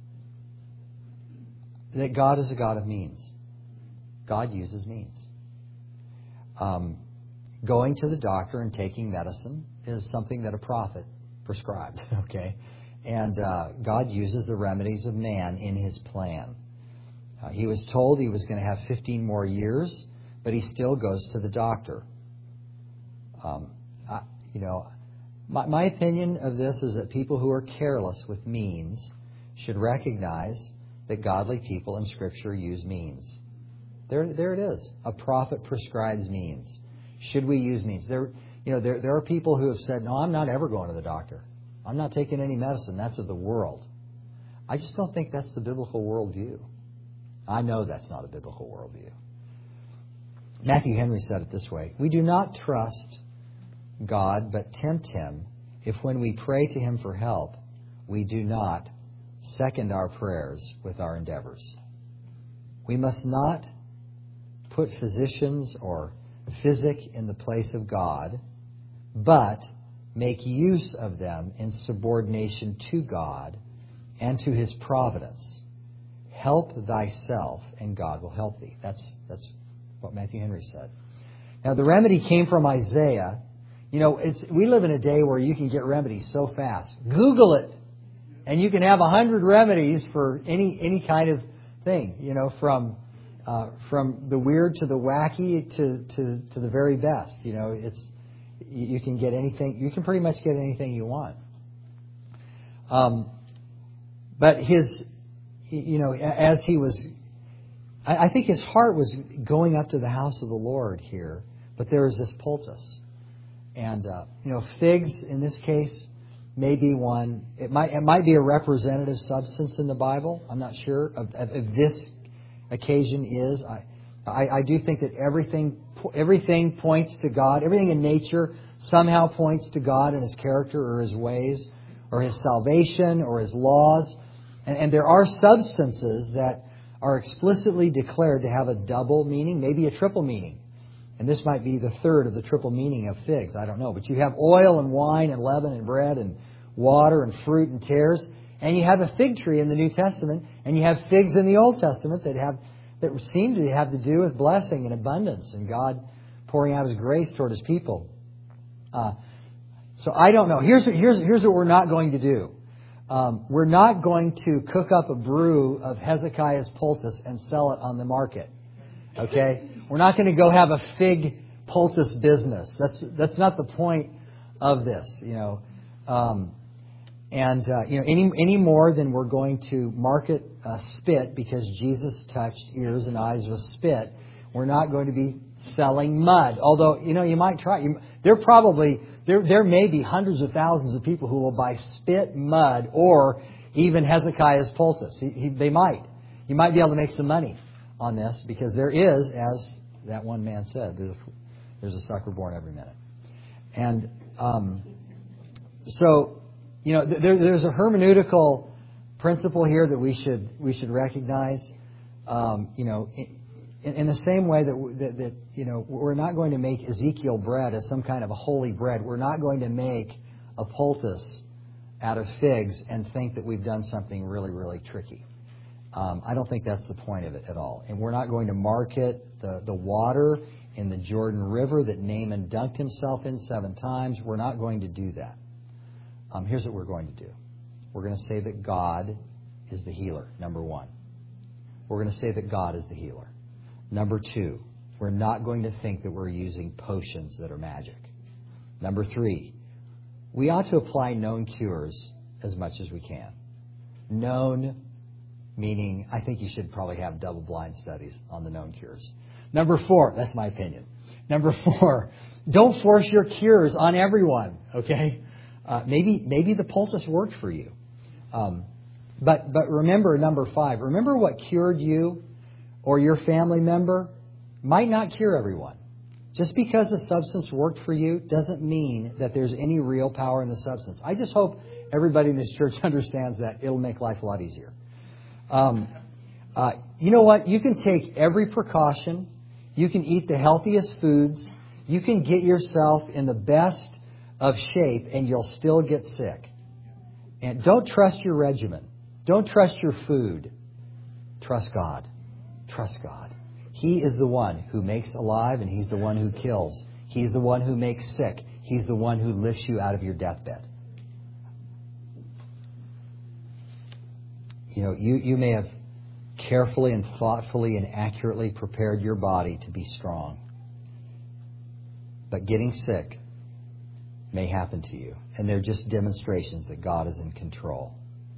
That God is a God of means. God uses means. Um, going to the doctor and taking medicine is something that a prophet prescribed, okay? And uh, God uses the remedies of man in His plan. Uh, he was told he was going to have fifteen more years, but he still goes to the doctor. Um, I, you know, my, my opinion of this is that people who are careless with means should recognize that godly people in Scripture use means. There, there it is. A prophet prescribes means. Should we use means? There, you know, there, there are people who have said, "No, I'm not ever going to the doctor. I'm not taking any medicine. That's of the world." I just don't think that's the biblical worldview. I know that's not a biblical worldview. Matthew Henry said it this way: "We do not trust God, but tempt Him, if when we pray to Him for help, we do not second our prayers with our endeavors." We must not put physicians or physic in the place of God, but make use of them in subordination to God and to His providence. Help thyself, and God will help thee. That's that's what Matthew Henry said. Now, the remedy came from Isaiah. You know, it's we live in a day where you can get remedies so fast. Google it. And you can have a hundred remedies for any any kind of thing, you know, from uh, from the weird to the wacky to, to, to the very best. You know, it's you can get anything. You can pretty much get anything you want. Um, but his, you know, as he was, I, I think his heart was going up to the house of the Lord here. But there is this poultice, and uh, you know, figs in this case. Maybe one, it might it might be a representative substance in the Bible. I'm not sure of, of, of this occasion is. I, I I do think that everything everything points to God. Everything in nature somehow points to God and His character or His ways or His salvation or His laws. And, and there are substances that are explicitly declared to have a double meaning, maybe a triple meaning. And this might be the third of the triple meaning of figs. I don't know. But you have oil and wine and leaven and bread and water and fruit and tares. And you have a fig tree in the New Testament, and you have figs in the Old Testament that have that seem to have to do with blessing and abundance and God pouring out His grace toward His people. Uh, so I don't know. Here's here's here's what we're not going to do. Um, we're not going to cook up a brew of Hezekiah's poultice and sell it on the market. Okay, we're not going to go have a fig poultice business. That's that's not the point of this. You know. Um, And, uh, you know, any any more than we're going to market uh, spit because Jesus touched ears and eyes with spit, we're not going to be selling mud. Although, you know, you might try. You, there probably, there there may be hundreds of thousands of people who will buy spit, mud, or even Hezekiah's poultice. He, he, they might. You might be able to make some money on this because there is, as that one man said, there's a, there's a sucker born every minute. And um, so... You know, there, there's a hermeneutical principle here that we should we should recognize. Um, you know, in, in the same way that, that that you know we're not going to make Ezekiel bread as some kind of a holy bread. We're not going to make a poultice out of figs and think that we've done something really really tricky. Um, I don't think that's the point of it at all. And we're not going to market the the water in the Jordan River that Naaman dunked himself in seven times. We're not going to do that. Um, here's what we're going to do. We're going to say that God is the healer, number one. We're going to say that God is the healer. Number two, we're not going to think that we're using potions that are magic. Number three, we ought to apply known cures as much as we can. Known, meaning I think you should probably have double-blind studies on the known cures. Number four, that's my opinion. Number four, don't force your cures on everyone, okay? Uh, maybe maybe the poultice worked for you. Um, but but remember number five. Remember what cured you or your family member might not cure everyone. Just because the substance worked for you doesn't mean that there's any real power in the substance. I just hope everybody in this church understands that. It'll make life a lot easier. Um, uh, you know what? You can take every precaution. You can eat the healthiest foods. You can get yourself in the best of shape, and you'll still get sick. And don't trust your regimen. Don't trust your food. Trust God. Trust God. He is the one who makes alive, and He's the one who kills. He's the one who makes sick. He's the one who lifts you out of your deathbed. You know, you, you may have carefully and thoughtfully and accurately prepared your body to be strong. But getting sick may happen to you. And they're just demonstrations that God is in control.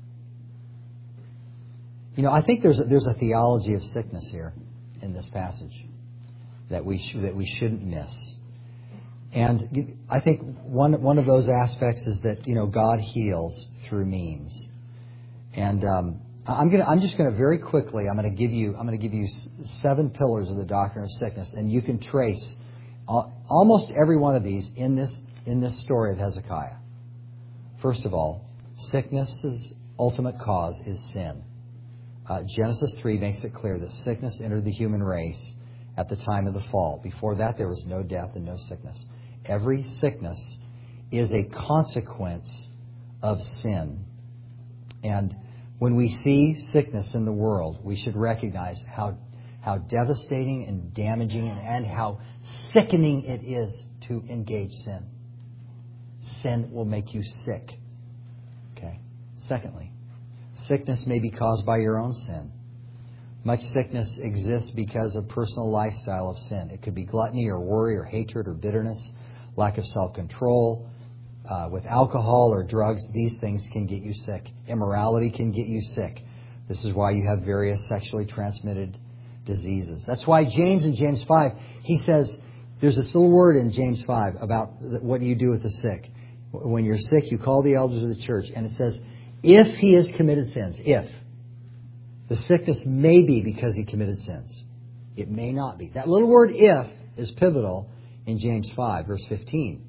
You know, I think there's a, there's a theology of sickness here in this passage that we sh- that we shouldn't miss. And I think one one of those aspects is that, you know, God heals through means. And um, I'm gonna I'm just gonna very quickly I'm gonna give you I'm gonna give you seven pillars of the doctrine of sickness, and you can trace almost every one of these in this. in this story of Hezekiah. First of all, sickness's ultimate cause is sin. Uh, Genesis three makes it clear that sickness entered the human race at the time of the fall. Before that, there was no death and no sickness. Every sickness is a consequence of sin. And when we see sickness in the world, we should recognize how how devastating and damaging and, and how sickening it is to engage sin. Sin will make you sick. Okay. Secondly, sickness may be caused by your own sin. Much sickness exists because of personal lifestyle of sin. It could be gluttony or worry or hatred or bitterness, lack of self-control. Uh, with alcohol or drugs, these things can get you sick. Immorality can get you sick. This is why you have various sexually transmitted diseases. That's why James in James five, he says, there's this little word in James five about what do you do with the sick. When you're sick, you call the elders of the church, and it says, if he has committed sins, if. The sickness may be because he committed sins. It may not be. That little word if is pivotal in James five, verse fifteen.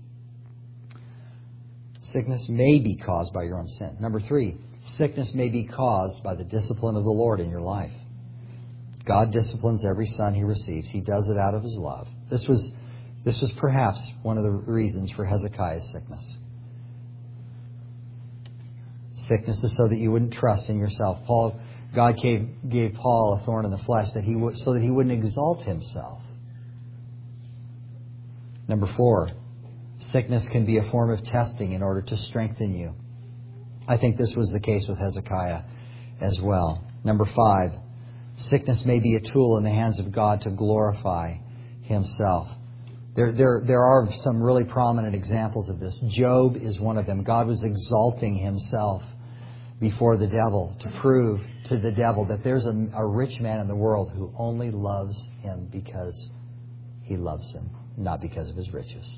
Sickness may be caused by your own sin. Number three, sickness may be caused by the discipline of the Lord in your life. God disciplines every son He receives. He does it out of His love. This was, this was perhaps one of the reasons for Hezekiah's sickness. Sickness is so that you wouldn't trust in yourself. Paul, God gave, gave Paul a thorn in the flesh that he would, so that he wouldn't exalt himself. Number four, sickness can be a form of testing in order to strengthen you. I think this was the case with Hezekiah as well. Number five, sickness may be a tool in the hands of God to glorify Himself. There, there, there are some really prominent examples of this. Job is one of them. God was exalting Himself before the devil to prove to the devil that there's a, a rich man in the world who only loves him because he loves him, not because of his riches.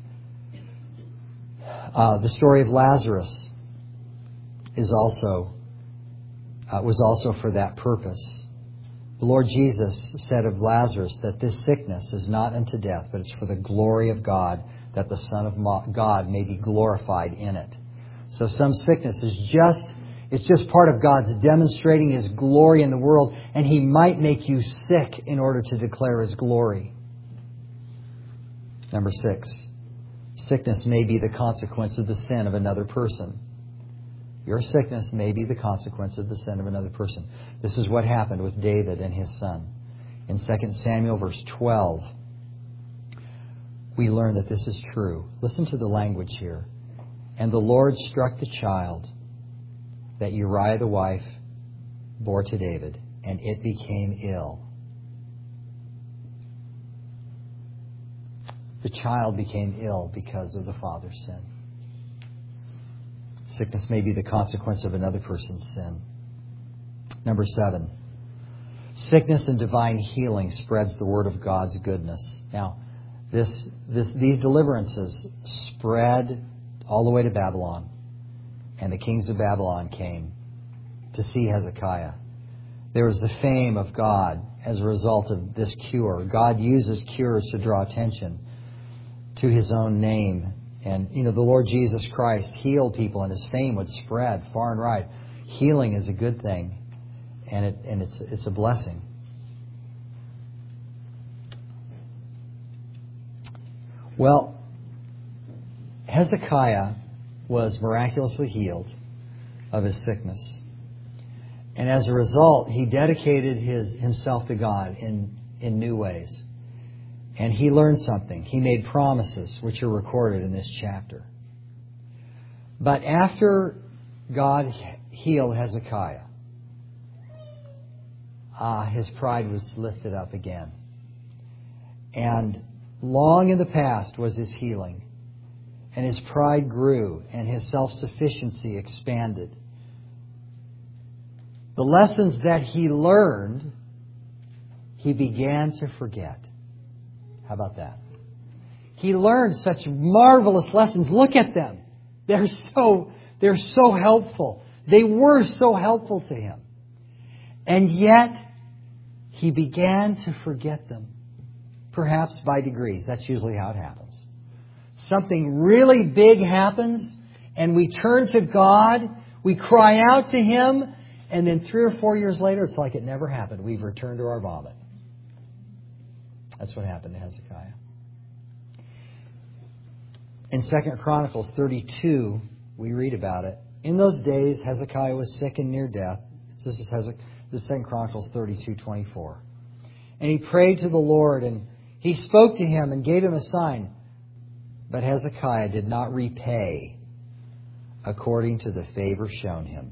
Uh, the story of Lazarus is also uh, was also for that purpose. The Lord Jesus said of Lazarus that this sickness is not unto death, but it's for the glory of God, that the Son of God may be glorified in it. So some sickness is just, it's just part of God's demonstrating His glory in the world, and He might make you sick in order to declare His glory. Number six, sickness may be the consequence of the sin of another person. Your sickness may be the consequence of the sin of another person. This is what happened with David and his son. In Second Samuel verse twelve, we learn that this is true. Listen to the language here. And the Lord struck the child that Uriah the wife bore to David, and it became ill. The child became ill because of the father's sin. Sickness may be the consequence of another person's sin. Number seven, sickness and divine healing spreads the word of God's goodness. Now, this, this, these deliverances spread all the way to Babylon, and the kings of Babylon came to see Hezekiah. There was the fame of God as a result of this cure. God uses cures to draw attention to His own name. And, you know, the Lord Jesus Christ healed people, and His fame would spread far and wide. Healing is a good thing, and it and it's it's a blessing. Well, Hezekiah was miraculously healed of his sickness. And as a result, he dedicated his himself to God in, in new ways. And he learned something. He made promises which are recorded in this chapter. But after God healed Hezekiah, uh, his pride was lifted up again. And long in the past was his healing. And his pride grew and his self-sufficiency expanded. The lessons that he learned, he began to forget. How about that? He learned such marvelous lessons. Look at them. They're so, they're so helpful. They were so helpful to him. And yet, he began to forget them. Perhaps by degrees. That's usually how it happens. Something really big happens, and we turn to God, we cry out to Him, and then three or four years later, it's like it never happened. We've returned to our vomit. That's what happened to Hezekiah. In Second Chronicles thirty-two, we read about it. In those days, Hezekiah was sick and near death. This is Hezekiah, this is Second Chronicles thirty-two twenty-four. And he prayed to the Lord, and He spoke to him and gave him a sign. But Hezekiah did not repay according to the favor shown him.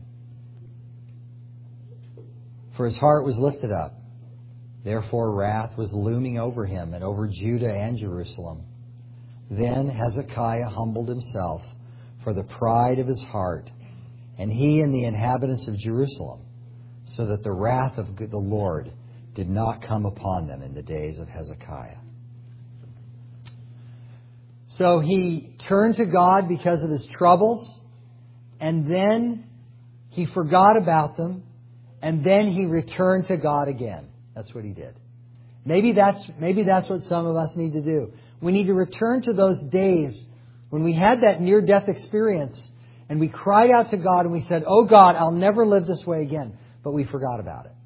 For his heart was lifted up. Therefore wrath was looming over him and over Judah and Jerusalem. Then Hezekiah humbled himself for the pride of his heart, and he and the inhabitants of Jerusalem, so that the wrath of the Lord did not come upon them in the days of Hezekiah. So he turned to God because of his troubles, and then he forgot about them, and then he returned to God again. That's what he did. Maybe that's, maybe that's what some of us need to do. We need to return to those days when we had that near-death experience, and we cried out to God and we said, "Oh God, I'll never live this way again." But we forgot about it.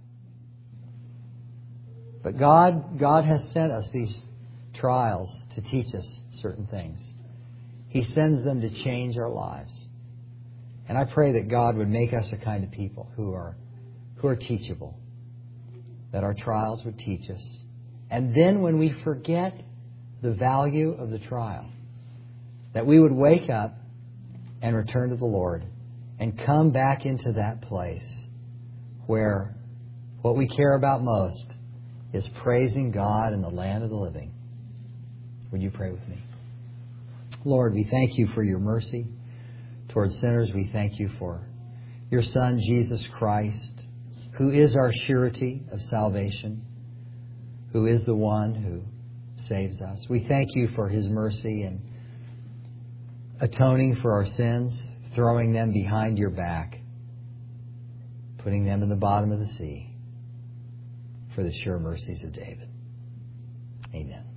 But God, God has sent us these trials to teach us certain things. He sends them to change our lives. And I pray that God would make us a kind of people who are who are teachable, that our trials would teach us. And then when we forget the value of the trial, that we would wake up and return to the Lord and come back into that place where what we care about most is praising God in the land of the living. Would you pray with me? Lord, we thank you for your mercy towards sinners. We thank you for your Son, Jesus Christ, who is our surety of salvation, who is the one who saves us. We thank you for his mercy and atoning for our sins, throwing them behind your back, putting them in the bottom of the sea for the sure mercies of David. Amen.